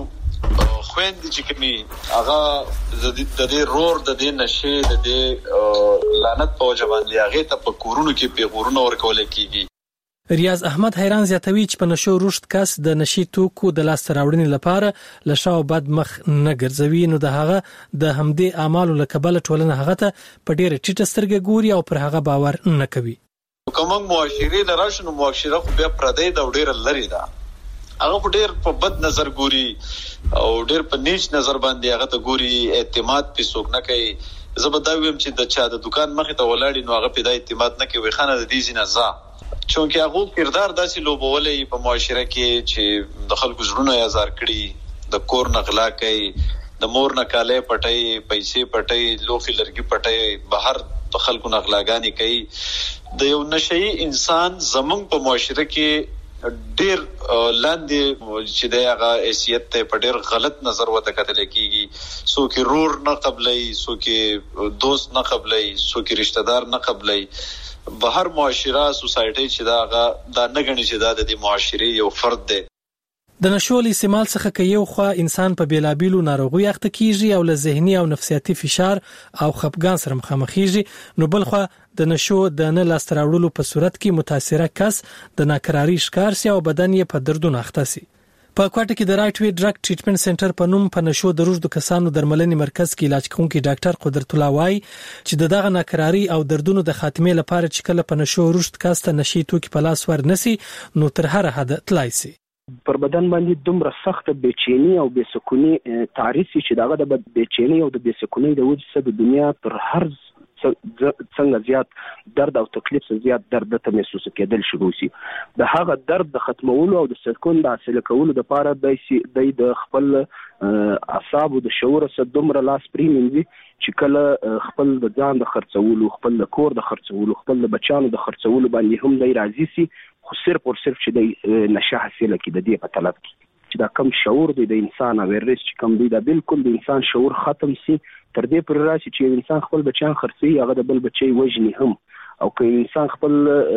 خويند چې کمی هغه د دې رور د دې نشه د دې لعنت په وجبان دی هغه ته په کورونو کې په غورونه ورکول کیږي. ریاض احمد حیران زیاتوي چې په نشو روږد کس د نشي توکو د لاس راوړنې لپاره لشاو بد مخ نه ګرځوي نو د هغه د همدې اعمالو لکبل ټولنه هغه ته په ډیره ټیټه سترګه ګوري او پر هغه باور نه کوي. کومه معاشري لراشنو معاشره خو بیا پردې د ډیره لري ده هغه ډیر په بد نظر ګوري او ډیر په نیچ نظر باندې هغه ته ګوري اعتماد په څوک نه کوي. زبرداویم چې د چا د دکان مخې ته ولاړی نو هغه په دای اعتماد نه کوي خانه د دې زینزا چونکه هغه کردار داسې لوبولې په معاشره کې چې د خلکو زړونه یازار کړي د کور نغلا کوي د مور نه کاله پټي پیسې پټي لوخي لرګي پټي بهر د خلکو نغلاګانی کوي. د یو نشئی انسان زمونږ په معاشره کې ډیر لاندې چې دغه حیثیت ته په ډیر غلط نظر وته کتل کیږي سو کې رور نه قبلې سو کې دوست نه قبلې سو کې رشتہ دار نه قبلې بهر معاشره سوسایټي چې دا نه غني چې دا د معاشري یو فرد دی. د نشول استعمال څخه کې یو خو انسان په بیلابیلو ناروغي اخته کیږي او له ذهني او نفسیاتي فشار او خپګان سره مخامخېږي نو بل خو د نشو د نه لاس تراوړلو په صورت کې متاثره کس د ناکراری ښکار سي او بدن یې په دردونو اخته سي. په کوټه کې د رائټ وی ډرګ ټریټمنټ سنټر په نوم په نشو د روږدو کسانو درملنې مرکز کې علاج کوونکی ډاکټر قدرت الله وای چې دغه ناکراری او دردونو د خاتمه لپاره چې کله په نشو روږد کاسته نشي توکي په لاس ور نسی نو تر هر حد تلای سي. پر بدن باندې دومره سخت بېچینی او بېسکونی تعریف چې دغه د بېچینی او د بېسکونی د وجې څخه د دنیا تر هر څنګه زیات درد او تکلیف زیات درد ته محسوس کېدل شروع شي. د هغه درد د ختمولو او د سکون د حاصل کولو لپاره د خپل اعصاب او د شعور سره دومره لاس پریمنځي چې کله خپل د ځان د خرڅولو خپل د کور د خرڅولو خپل د بچانو د خرڅولو باندې هم دی راضي سي خو صرف چې د نشه حاصله کې د دې په طلب کې چې دا کم شعور دی د انسان اویرنس چې کم دی دا بالکل د انسان شعور ختم سي تر دې پر راشي چې انسان خپل بچان خرڅي هغه د بل بچي وژني هم او که انسان خپل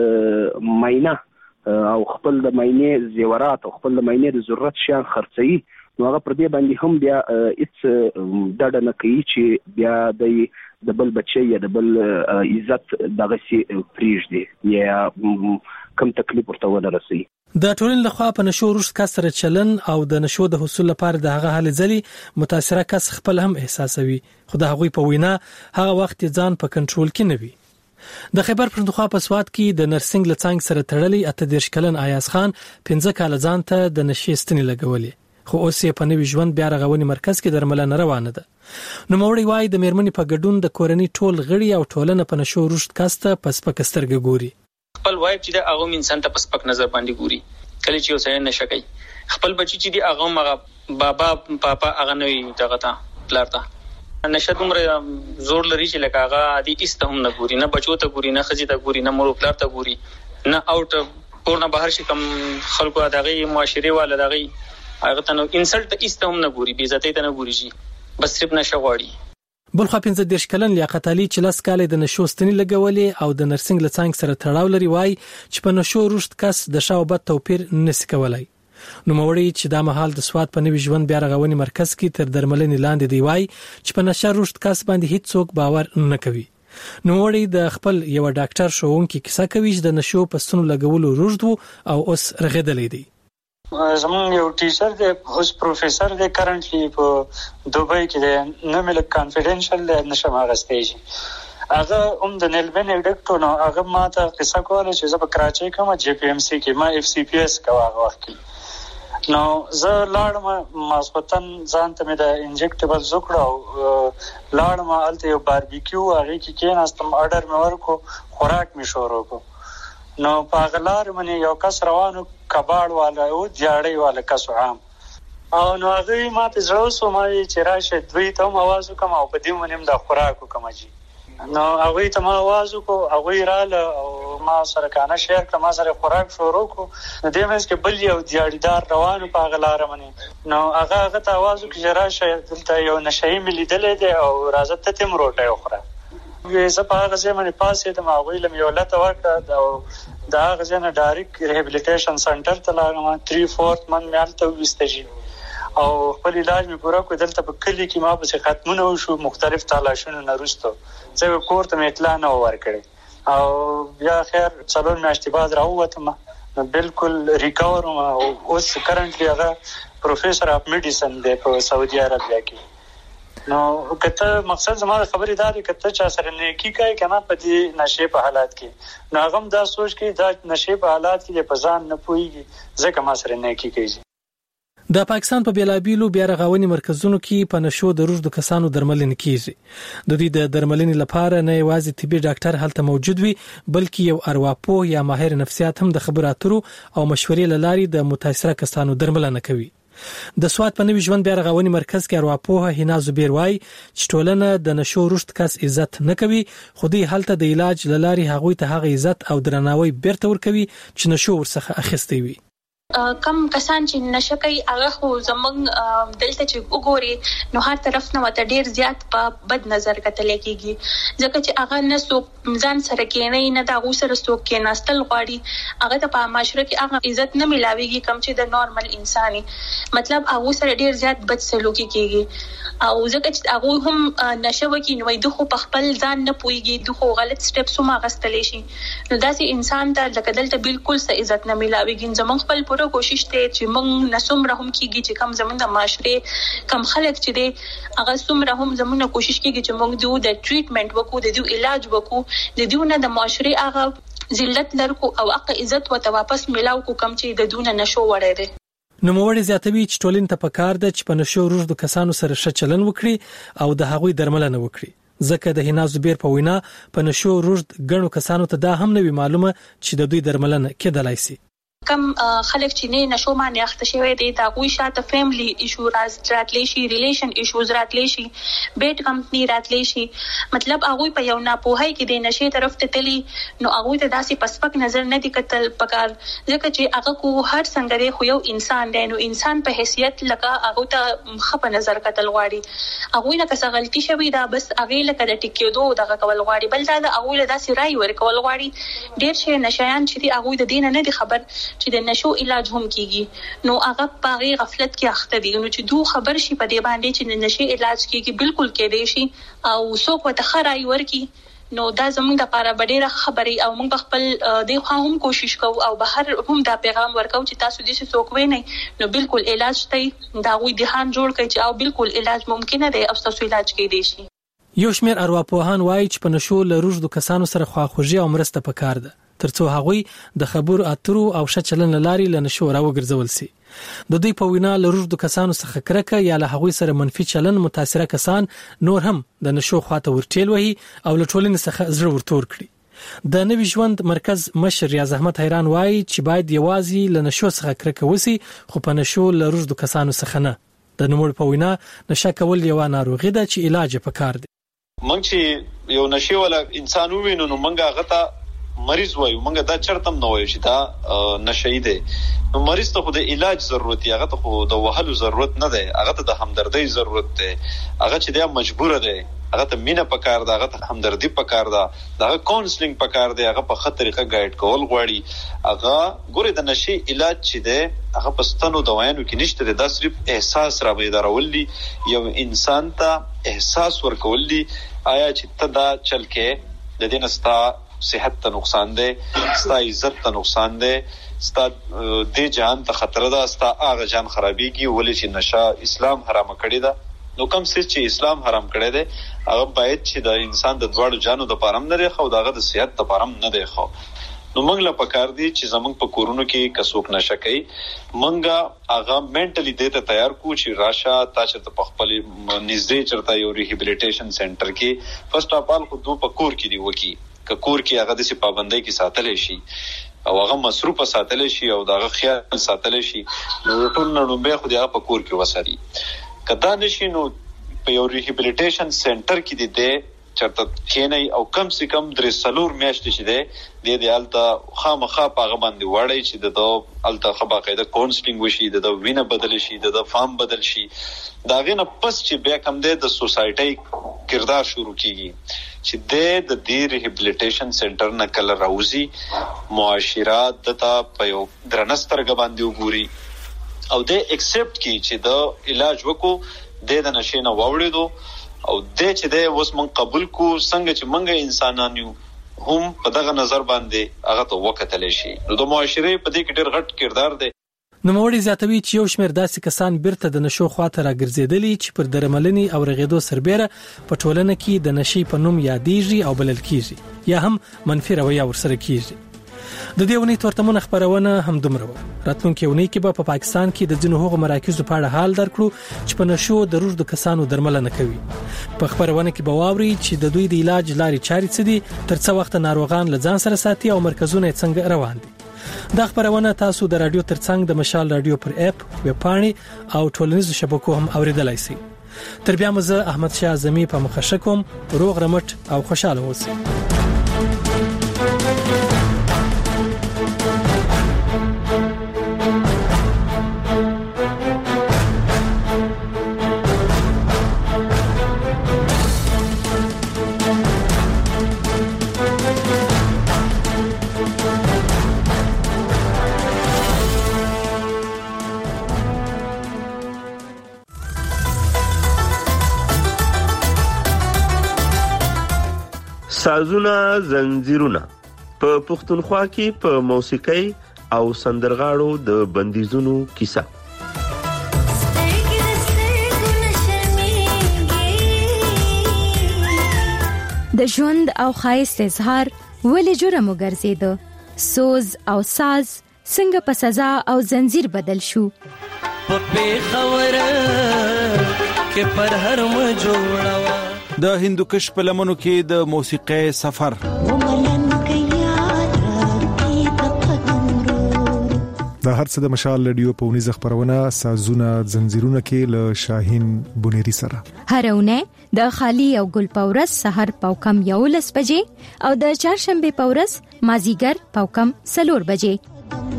ماینه او خپل د ماینه زیورات او خپل د ماینه د ضرورت شیان خرڅي نو هغه پر دې باندې هم بیا اټس ډډه نه کوي چې بیا د بل بچي یا د بل عزت دغه سي پریږدي یا کم تکلیف ورته ورسي. د ټولنې لخوا په نشو روږد کس سره چلن او د نشو د حصول لپاره د هغه حل ځلي متاثره کس خپل هم احساسوي خو د هغوی په وینا هغه وخت ځان په کنټرول کې نه وي. د خیبر پښتونخوا په سواد کې د نرسنګ لڅنګ سره تړلې 18 کلن ایاز خان 15 کال ځان ته د نشي ستنې لګولې خو اوس یې په نوی ژوند بیا رغونې مرکز کې درملنه روانه ده. نو موري وای د میرمنې په ګډون د کورنۍ ټول غړي او ټولنه په نشو روږد کاسته پسپک سترګې ګوري. خپل وایب چې د هغه انسان ته پسپک نظر باندې ګوري کله چې وسه نشه کوي خپل بچی چې دی هغه مغه بابا پاپا هغه نوې دغه تا پلارتا نشه دومره زور لري چې لکه هغه عادي ایستهم نه ګوري نه بچو ته ګوري نه خځې ته ګوري نه مور پلار ته ګوري نه اوټ کور نه بهر شي کم خلکو دغه معاشري والا دغه هغه ته نو انسلټ ایستهم نه ګوري بي عزت ته نه ګوري شي بس صرف نشه غواړي. بل خو 15 کلن لیاقت علي چې لاس کال د نشو ستنې لګولې او د نرسنګ لڅنګ سره تړاو لري وای چې په نشو روږد کس د شاوبت توپیر نس کولای. نو موري چې دا مهال د سواد په نوی ژوند بیا رغونې مرکز کې تر درملنې لاندې دی وای چې په نشه روږد کس باندې هیڅ څوک باور نه کوي نو وړي د خپل یو ډاکټر شوونکي کیسه کوي چې د نشو په ستونو لګولو روږدو او اوس رغېدلې دي. زمون یو ټیچر دی، اوس پروفیسور دی، کرنټلی په دوبۍ کې دی، نه مې لږ کانفیډنشل دی، نشم اغستی شي. هغه د نیلبن ډاکټر نو هغه ما ته قصه کوله چې زه په کراچۍ کوم JPMC کې ما FCPS کوه هغه وخت کې. نو زه لاړم ماسپتن ځان ته مې د انجکټیبل زکړه او لاړم هلته یو باربیکیو هغې کې کېناستم، اډر مې ورکړو، خوراک مې شروع کړو. نو په هغه لار باندې یو کس روانو، کباړ والا او دیاړۍ والا کس عام، او نو هغه ما ته زړه وسو، ما چې راشه دوی ته هم اواز وکم او په دې باندې د خوراک وکم. جی نو هغه ته ما اواز وکړو، هغه رااله او ما سره کانه شیر کړ، ما سره خوراک شروع کړو. نو دې مېنس کې بل یو دیاړیدار روانو په هغه لار باندې، نو هغه ته اواز وکړ چې راشه دلته یو نشهي مې لیدلې دی او راځه ته تم روټه وخوره. زه په هغه ځای باندې پاسېدم، هغوی له مې یو لته ورکړه او د هغه ځای نه ډایرکټ ریهابلیټیشن سنټر ته لاړم. 3-4 من مې هلته وویسته شي او خپل علاج مې پوره کړو. دلته په کلي کې ما پسې ختمونه وشو، مختلف تالاشونو نه وروسته زه کور ته مې اطلاع نه ورکړې او بیا خیر 4 میاشتې بعد راووتم، نو بالکل ریکور وم او اوس کرنټلی هغه پروفیسر اف میډیسن دی په سعودي عربیه کې. نو کته مقصد زما د خبرې دا دی، کته چا سره نیکی کوي کنه په دې نشې په حالات کې، نو هغه هم دا سوچ کوي دا نشې په حالات کې په ځان نه پوهیږي ځکه ما سره نیکی کوي. د پاکستان په بیلابیلو بیا رغونې مرکزونو کې په نشو د روږدو کسانو درملنه کیږي. د دې د درملنې لپاره نه یوازې طبي ډاکټر هلته موجود وي، بلکې یو ارواپوه یا ماهر نفسیات هم د خبرو اترو او مشورې لاري د متاثره کسانو درملنه کوي. د سواد په نوي ژوند بیا رغونې مرکز کې ارواپوه هینا زبیر وای چې ټولنه د نشو رشد کس عزت نه کوي، خو دوی هلته د علاج لاري هغوی ته هغه عزت او درناوی بیرته ورکوي چې نشو ورڅخه اخیستی وي. کم کسان چې نشه کوي هغه خو زمونږ دلته چې وګوري نو هر طرف نه وته ډیر زیات په بد نظر کتل کېږي، ځکه چې هغه نه څوک ځان سره کېنی نه دا غو سره څوک کېناستل غواړي، هغه ته په معاشره کې هغه عزت نه ملاويږي کم چې د نورمال انساني، مطلب هغه سره ډیر زیات بد سلوکي کېږي. او ځکه چې هغه هم نشه وکي نو دوی په خپل ځان نه پويږي، دوی غلط سټیپس هم غستلی شي، نو داسې انسان ته لکه دلته بالکل څه عزت نه ملاويږي. زمونږ خپل پوره کوشش ته چې موږ نسوم رحم کیږي چې کم زمونږ د معاشره کم خلک چې دي هغه سوم رحم زمونږ کوشش کیږي چې موږ دوی د ټریټمنټ وکړو، د دوی علاج وکړو، د دوی نه د معاشره هغه ذلت لرکو او هغه عزت وته واپس ملاو کو کم چې د دوی نه نشو وړي دي. نو موږ زیاتوي چې ټولین ته پکار ده چې په نشو روږدو کسانو سره ښه چلن وکړي او د هغوی درملنه وکړي، ځکه د هینا زبیر په وینا په نشو روږد غنو کسانو ته دا هم نه وی معلومه چې د دوی درملنه کېدلای شي. کم خلک چې نه نشو باندې اخته شوی دي دا غوي شاته فیملی ایشو راتلی شي، ریلیشن ایشوز راتلی شي، بیٹ کمپنی راتلی شي، مطلب هغه په یو ناپوهی کې د نشي طرف ته تلی، نو هغه ته داسې پسپک نظر نه دی کتل پکار، ځکه چې هغه کو هر څنګه دی خو یو انسان دی، نو انسان په حیثیت لکه هغه ته خپ نظر کتل غواړي، هغه نه کس غلطی شوی دا بس هغه لکه د ټیکیدو دغه کول غواړي، بل دا هغه له داسې رائے ورکول غواړي. ډیر شي نشایان چې دی هغه د دین نه دی خبر چې د نشو علاج هم کیږي، نو هغه په غفلت کې اخته دي، نو چې دوه خبر شي په دې باندې چې نشي علاج کیږي بالکل کې دی شي او څوک وته خرای ورکی، نو دا زموږ د لپاره ډېره خبري او موږ خپل د هم کوشش کوو او بهر هم دا پیغام ورکو چې تاسو دې څوک وینئ نو بالکل علاج ته دا وی دهان جوړ کړئ چې او بالکل علاج ممکن دی او تاسو علاج کې دی شي. یو شمېر ارواپوهان وایي چې په نشو له روږدو کسانو سره خواخوږي او مرسته پکار ده ترڅو هغوی د خبرو اترو او ښه چلن لاري له نشو راوګرځول شي. د دوی په وینا له روږدو کسانو څخه کرکه یا له هغوی سره منفي چلن متاثره کسان نور هم د نشو خواته ورټیل وهي او له ټولنې څخه زړه ورتور کړي. د نوي ژوند مرکز مشر ریاض احمد حیران وایي چې باید یوازې له نشو څخه کرکه وسی خو په نشو له روږدو کسانو څخه نه. د نوموړي په وینا نشه کول یو ناروغي ده چې علاج پکار دی. مونږ چې یو نشي ولا انسان وینو نو مونږ هغه ته مریض وایو، مونږ دا چرتم نه وایو چې دا نشئی دی. نو مریض ته خو د علاج ضرورت دی، هغه ته خو د وهلو ضرورت نه دی، هغه ته د همدردۍ ضرورت دی، هغه چې دی مجبور دی هغه ته مینه پکار ده، هغه ته همدردی پکار ده، هغه کاونسلینګ پکار دی، هغه په خطر طریقه گایډ کول غواړي. هغه ګوره د نشي علاج چې ده هغه پستانو دوايانو کې نشته، دا صرف احساس را بیدارول دي، یو انسان ته احساس ورکول دي آیا چې ته دا چل کې د دې نستا صحت ته نقصان ده، ستا عزت ته نقصان ده، ستا د جهان ته خطر ده، ستا هغه جان خرابيږي. ولې چې نشه اسلام حرام کړی ده. نو کوم څه چې اسلام حرام کړی دی هغه باید چې د انسان د دواړو جانو د پاره نه دی خو دغه د صحت د پاره نه دی خو. نو موږ لا پکار دي چې زموږ په کورونو کې کڅوک نشه کوي، موږ هغه منټلی دې ته تیار کو چې راشه تاسو ته په خپل نږدې چرته یو ریهابلیټیشن سنټر کې فرست اف آل خو دوه په کور کې دی وکی ک کور کې هغه د پابندۍ کې ساتل شي او هغه مصروف ساتل شي او دغه خیال ساتل شي. نو ټول نړۍ خو دغه په کور کې وساري. کدا نشي نو په یو ریهابلیټیشن سنټر کې دي چرته کینای او کم سے کم درې سلور میاشتې چې د الته خامخا په غو باندې وړي چې د الته خبا قاعده کاونسلینګ وشي، د وینه بدل شي، د فارم بدل شي. دا غینه پس چې بیا کم د سوسایټي کردار شروع کیږي چې د دې ریهابلیټیشن سنټر نه کله راوځي، معاشرات دته په یو درنسترګ باندې وګوري او د ایکسپټ کی چې د علاج وکړو د نشینه ووړېدو او د چې د اوس من قبول کو څنګه چې منګه انسانان یو هم په دغه نظر باندې هغه ته وکتل شي. نو د معاشره په دې کې ډېر غټ کردار دی. نوموړي زیاتوي چې یو شمېر داسې کسان بیرته د نشو خواته راګرځېدلي چې پر درملنې او رغېدو سربېره په ټولنه کې د نشي په نوم یادېږي او بلل کېږي یا هم منفي رویه ورسره کېږي. د دې ونې تورتمونه خبرونه هم دومره و. راتلونکي ونې کې به په پاکستان کې د ځینو هغو مراکزو په اړه حال درکړو چې په نشو د روږدو کسانو درملنه کوي. په خبرونه کې به واوري چې د دوی د علاج لارې چارې څه دي، تر څو وخت ناروغان له ځان سره ساتي او مرکزونه څنګه روان دي. دا خبرونه تاسو د رادیو ترڅنګ د مشال رادیو پر اپ، ویب پاڼې او ټولنیزو شبکو هم اوریدلای شئ. تر بیا مزه احمد شاه زمي په مخه کوم، روغ رمټ او خوشاله اوسئ. سازونه زنجیرونه په پښتونخوا کې په موسیقي او سندرغاړو د بندیزونو کیسه. د ژوند او ښایست اظهار ولې جرم وګرځیدو، سوز او ساز څنګه په سزا او زنجیر بدل شو. په پیښور کې پر هر م جوړوا د هندوکش په لمنو کې د موسیقي سفر. د هر څه د مشال رادیو په ونیزه خبرونه سازونه زنجیرونه کې له شاهین بونيري سره هرونه د خالی او ګل پورس سحر پاوکم 11 بجې او د چهارشنبه پورس مازیګر پاوکم 4 بجې.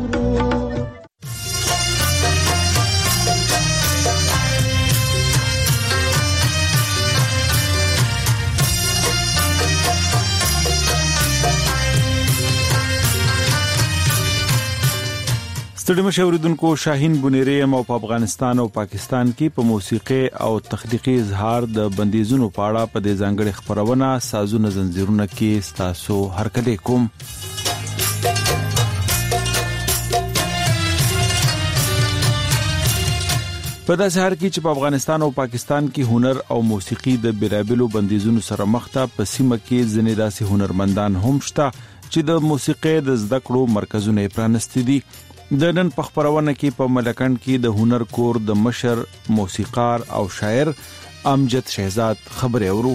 ستړي مشه اوریدونکو، شاهین بونيري او په افغانستان او پاکستان کې په موسیقي او تخلیقي اظهار د بندیزونو په اړه په دې ځانګړي خبرونه سازونه زنجیرونه کې تاسو هرکلی کوم. په داسې حال کې چې په افغانستان او پاکستان کې هنر او موسیقي د بیلابلو بندیزونو سره مخ ته، په سیمه کې ځینې داسې هنرمندان هم شته چې د موسیقي د زده کړو مرکزونه پرانستي دي. د نن په خبرونه کې په ملکند کې د هنر کور د مشر موسیقار او شاعر امجد شهزاد خبرې اورو.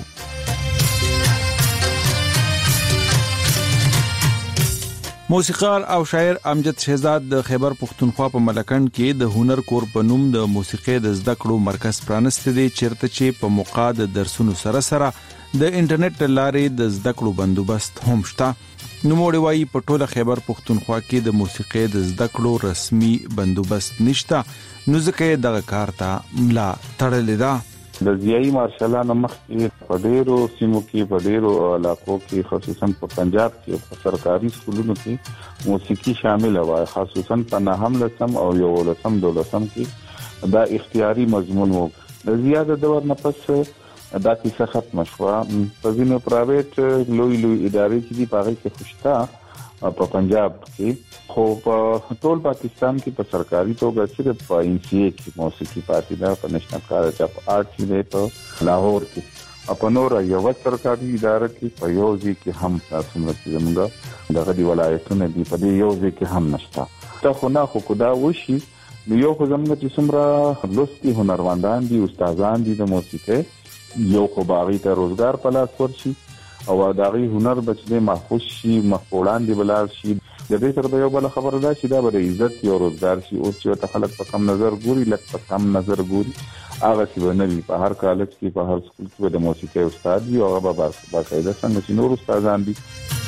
موسیقار او شاعر امجد شهزاد د خیبر پختونخوا په ملکند کې د هنر کور په نوم د موسیقي د زده کړو مرکز پرانستی دی، چیرته چې په موقع د درسونو سره سره د انټرنیټ لارې د زده کړو بندوبست هم شته. نوموړي وايي په ټوله خیبر پختونخوا کې د موسیقي د زده کړو رسمي بندوبست نشته، نو ځکه دغه کار ته ملا تړلې ده. د ضیائی مارشالانو مخکې په ډیرو سیمو کې په ډیرو علاقو کې خصوصا په پنجاب کې په سرکاري سکولونو کې موسیقي شامل و، خصوصا په نهم لسم او یو لسم دولسم کې دا اختیاري مضمون وو. د زیاده دور نه پس دا کیسه ختم شوه. په ځینو پرایویټ لوی ادارې چې دي په هغه کې خوشته په پنجاب کې، خو په ټول پاکستان کې په سرکاري توګه صرف په NCA کې موسیقي پاتې ده، په نېشنل کالج اف آرټ کې په لاهور کې، په نور یو سرکاري اداره کې په یو ځای کې هم تاسو مرسته زموږ دغه دی ولایتونه دي په دې یو ځای کې هم نشته. ته خو نه خو دا وشي نو یو خو زموږ چې څومره لوستي هنرمندان دي، استادان دي د موسیقي، یو خو باغی ته روزګار په لاس ورشي او داغي هنر بچي محفوظ شي، مخولان دی بلار شي. د دې سره یو بل خبره ده چې دا به عزت یو روزګار شي. او چې ته خلک په کم نظر ګوري، لکه په کم نظر ګوري، هغه چې ونوي په هر کالج کې په هر سکول کې د موسیقي استاد وي او هغه به باقاعده څنګه چې نور استادان دي.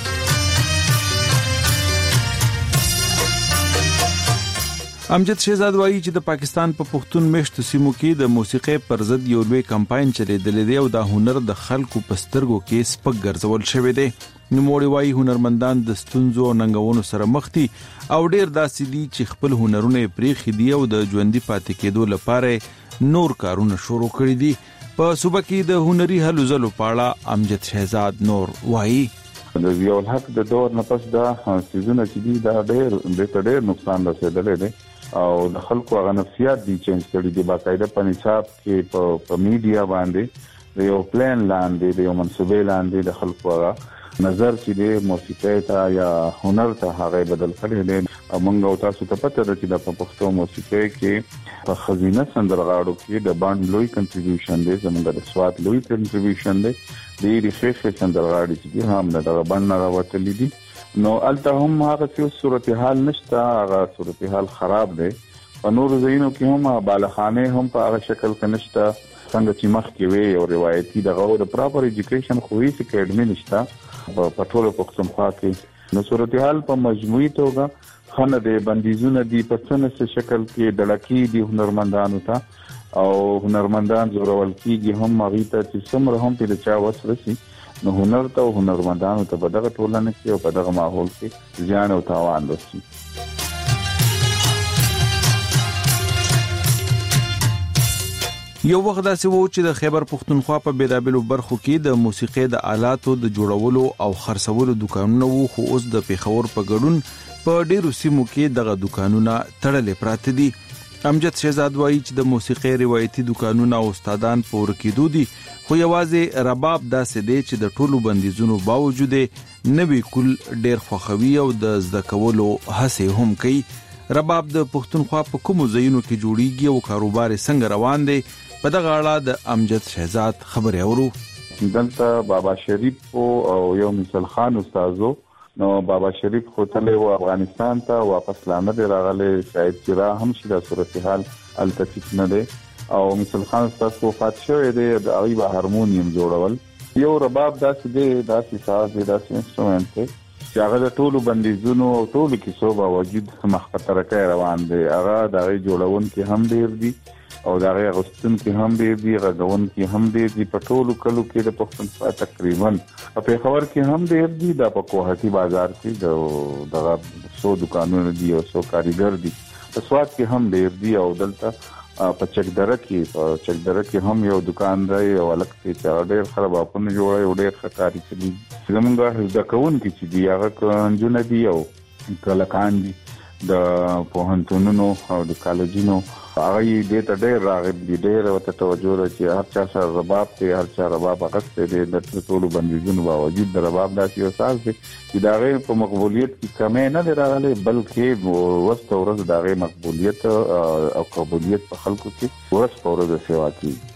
امجد شهزاد وایي چې د پاکستان په پښتون مشت سیمو کې د موسیقي پر ضد یو لوی کمپاین چلیدل دی او دا هنر د خلکو په سترګو کې سپک ګرځول شوی دی. نوموړي وایي هنرمندان د ستونزو او ننګونو سره مخ دي او ډیر داسې دي چې خپل هنرونه پرېښي دي او د ژوندۍ پاتې کېدو لپاره نور کارونه شروع کړي دي. په صوبه کې د هنري هلو ځلو په اړه امجد شهزاد نور وایي د ضیاء الحق د دور نه پس دا سيزونه چې دي دا ډېر نقصان رسیدلی دی او د خلکو هغه نفسیات دي چینج کړي دي. باقاعده په نصاب کې په میډیا باندې د یو پلان لاندې د یو منصوبې لاندې د خلکو هغه نظر چې د موسیقي ته یا هنر ته هغه بدل کړي دي. موږ او تاسو ته پته ده چې د پښتو موسیقي کې په خزینه سندرغاړو کې د باندې لوی کنټریبیوشن دی، زموږ د سواد لوی کنټریبیوشن دی. د دې ښه سندرغاړي چې هم د باندې راوتلي دي. نو الته هم هغه څه صورتحال نشته، هغه صورتحال خراب دی. په نور ځایونو کې هم بالخانه هم په هغه شکل کې نشته څنګه چې مخ کې وي او روایتي دغه د پراپر ایجوکیشن خو هیڅ اکیډمي نشته په ټولو پښتونخوا کې. نو صورتحال په مجموعي توګه خنه د بندیزونه دي په څنګه شکل کې دلکی دي هنرمندانو ته او هنرمندان زورول کیږي هم هغه ته چې څومره هم په چا وسرسي. نو هنر ته او هنرمندانو ته په دغه ټولنه کې او په دغه ماحول کې ځان او تاوان رسي. یو وخت داسې وو چې د خیبر پښتونخوا په بیلابېلو برخو کې د موسیقي د آلاتو د جوړولو او خرڅولو دکانونه وو، خو اوس د پیښور په ګډون په ډیرو سیمو کې دغه دکانونه تړلې پراته دي. امجد شهزاد وایي چې د موسیقي روایتي دکانونه او استادان په ورکېدو دي، خو یوازې رباب داسې دی چې د ټولو بندیزونو باوجود نوی کول ډیر خوښوي او د زده کولو هڅې هم کوي. رباب د پښتونخوا په کومو ځایونو کې جوړیږي او کاروبار څنګه روان دی، په دغه اړه د امجد شهزاد خبرې اورو. دلته بابا شریف او یو مثال خان استادو، نو بابا شریف خو تللی و افغانستان ته واپس لا نه دی راغلی، شاید چې را هم شي دا صورتحال هلته ټیک نه دی. او مثال خان استاد کو وفات شوی دی، د هغې به هارمونیم جوړول. یو رباب داسې دی، داسې ساز دی، داسې انسټرومنټ دی چې هغه د ټولو بندیزونو او ټولو کیسو باوجود مخ په ترقۍ روان دی. هغه د هغې جوړونکي هم ډېر دي او د هغې اغوستونکي هم ډېر دي، غږونکي هم ډېر دي. په ټولو کلو کې د پښتونخوا تقریبا په پېښور کې هم ډېر دي، دا په کوهاټي بازار کې دغه 100 دکانونه دي او 100 کاریګر دي. په سواد کې هم ډېر دي او دلته په چکدره کې هم یو دکان دی او الکه چې ډېر خراب اپونه جوړي او ډېر خطرې دي. زمونږ زده کوونکي چې دی هغه کنجونه دي او کلکان دي د پوهنتونونو او د کالجونو، هغه دې ته ډېر راغب دي، ډېر ورته توجه لري چې هر چا سره رباب دی، هر چا رباب اخیستی دی. د ټولو بندیزونو باوجود د رباب داسې یو ساز دی چې د هغې په مقبولیت کې کمی نه دی راغلی، بلکې ورځ په ورځ د هغې مقبولیت او قبولیت په خلکو کې ورځ په ورځ سیوا کېږي.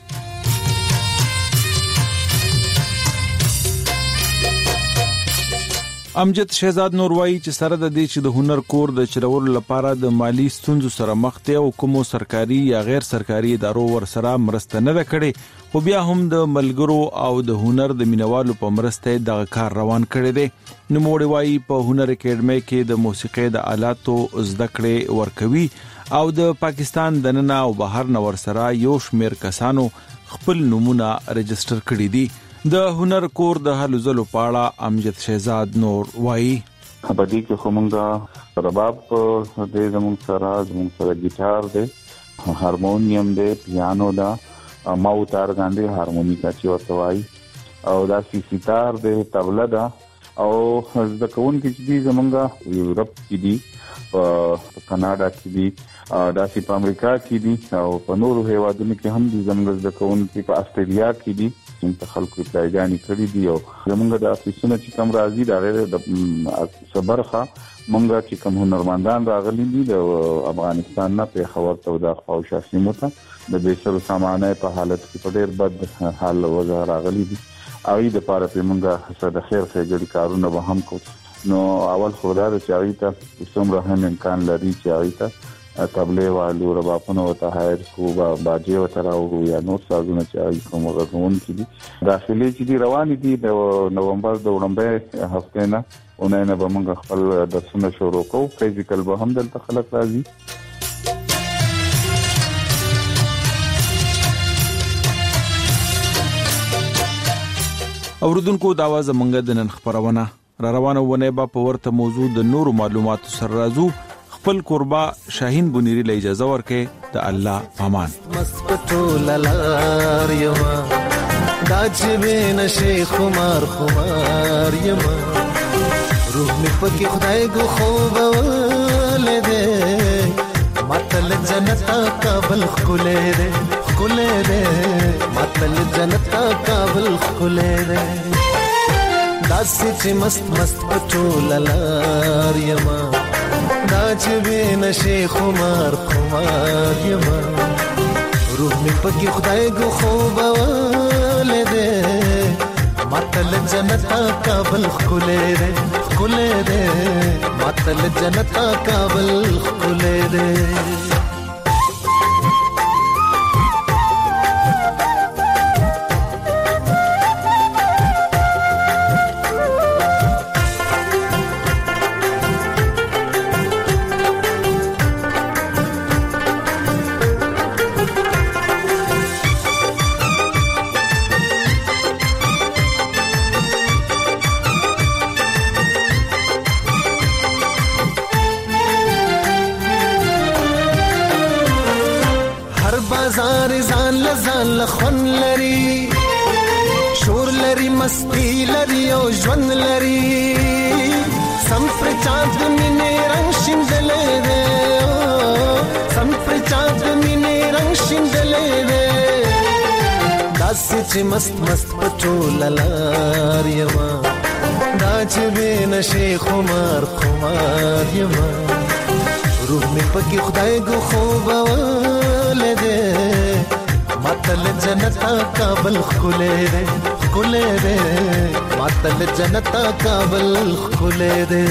امجد شهزاد نور وایي چې سره د دې چې د هنر کور د چلولو لپاره د مالی ستونزو سره مخ دی او کومو سرکاري یا غیر سرکاري ادارو ورسره مرسته نه کړي، خو بیا هم د ملګرو او د هنر د مینوالو په مرسته دغه کار روان کړی دی. نوموړي وایي په هنر اکیډمي کې د موسیقي د آلاتو زده کړې ورکوي او د پاکستان دننه او بهر نه ورسره یو شمیر کسانو خپل نمونه ريجستر کړي دي د هنر کور د هلو زلو پاړه امجد شهزاد نور وایي بدی کې کومنګا رباب دې زموږ سره گیټار دې هارمونیم دې پیانو دا ماوتار غاندې هارمونیکا چې ورته وایي او دا سیتار دې طبله دا او د کون کې دي زمونږه یورپ کې دي په کاناډا کې دي دا په امریکا کې دي او په نورو هیوادونو کې هم دي زمونږ د کون کې په استرالیا کې دي چې خلکو پلایګانی کړی دي او زمونږ د افیسونو چې کوم راځي دا غیر د صبرخه مونږه چې کوم هنرمندان راغلي دي د افغانستان نه په خبر ته د خواوشا سیمو ته د بیسر سامانه په حالت کې په ډېر بد حال وځه راغلي دي او د پاره په مونږه حسد خیر خېګړي کارونه به هم کو نو اول خدای د چاویته څومره هم امکان لري چاویته طبله والو رباپونو ته هایر کو باجی او تراو یا نو سازونه چې کوم غوون کې دي داخلي چې روان دي د نومبر د وړاندې هفته نه اونۍ نه به مونږ خپل درسونه شروع کوو فزیکل به هم دلته خلک راځي اوردونکو د आवाज منګه د نن خبرونه را روانه ونه به په ورته موضوع د نورو معلوماتو سره راځو خپل قربا شاهین بنيري له اجازه ورکه د الله امان مسپټو للار یما داج بین شیخ خمار یما روح می پکې خدای کو خوب ولده ماتل جنت قابل خله ده ماتل جنت قابل خله ده داسې چې مست پټول لار یما داج بین شیخ خمار یما روح می پکې خدای کو خوب ولده ماتل جنت قابل خله ده ماتل جنت قابل خله ده لخون لري شور لري مستی لري او ژوند لري سم پر چاند مینې رنگ شیندلې ده سم پر چاند مینې رنگ شیندلې ده داسې چې مست پټول لار یما دا چې بین شیخ خمار یما روح می پکې خدای کو خوب ولده ماتل جنت قابل خله ده ماتل جنت قابل خله ده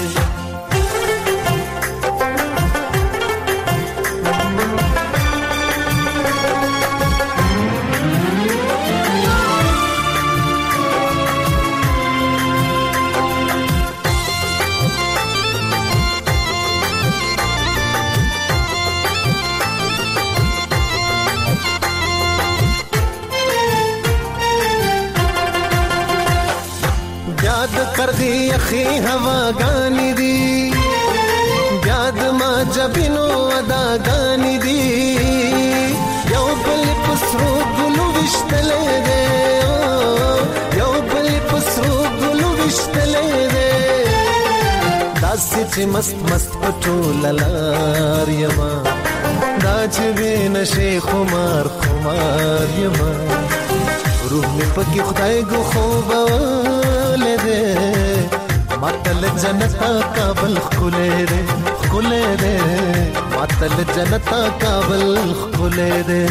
کردی اخی هوا گانی دی یاد ما جبینو ادا گانی دی یو بل پسرو گلو وشتلے دے یو بل پسرو گلو وشتلے دے داسی چی مست پټول لار یما داج بین شیخ خمار یما روح می پکې خدای کو خوب ولده ماتل جنت قابل خله ده ماتل جنت قابل خله ده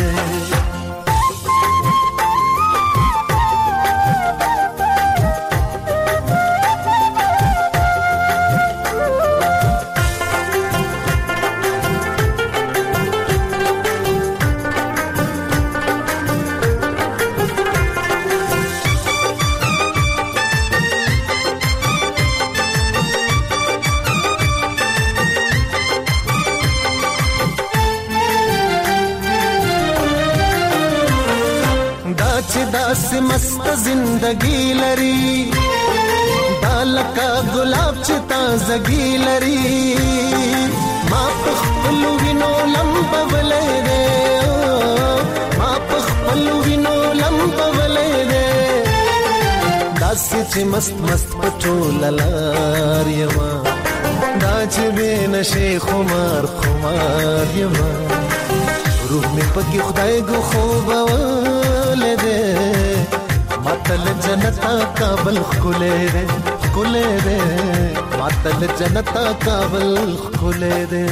چې داسې مست زندگی لري دا لکه ګلاب چې تازگی لري ما په خپل وینو لمبولې ده ما په خپل وینو لمبولې ده داسې چې مست مست پټول لار یما دا چې بنشي خمار خمار یما روح می پکې خدای کو خوب ولده ماتل جنتا کابل خولې ده خولې ده ماتل جنتا کابل خولې ده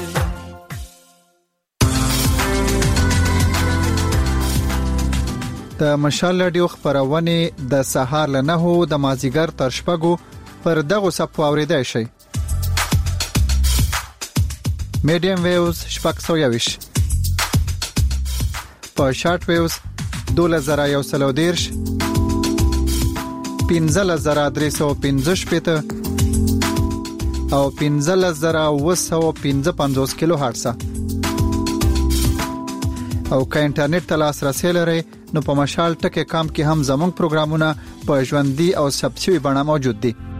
د مشال رادیو خبرونه د سهار له 9 د مازیګر تر شپږو پر دغه صفو اوریدای شي میډیم ویوز شپږ120 په شارټ ویوز 2113 15315 او 15955 کیلو هرتز او که انټرنیټ ته لاسرسي لرئ نو په مشال ټکی کام کې هم زموږ پروګرامونه په ژوندۍ او ثبت شوی بڼه موجود دي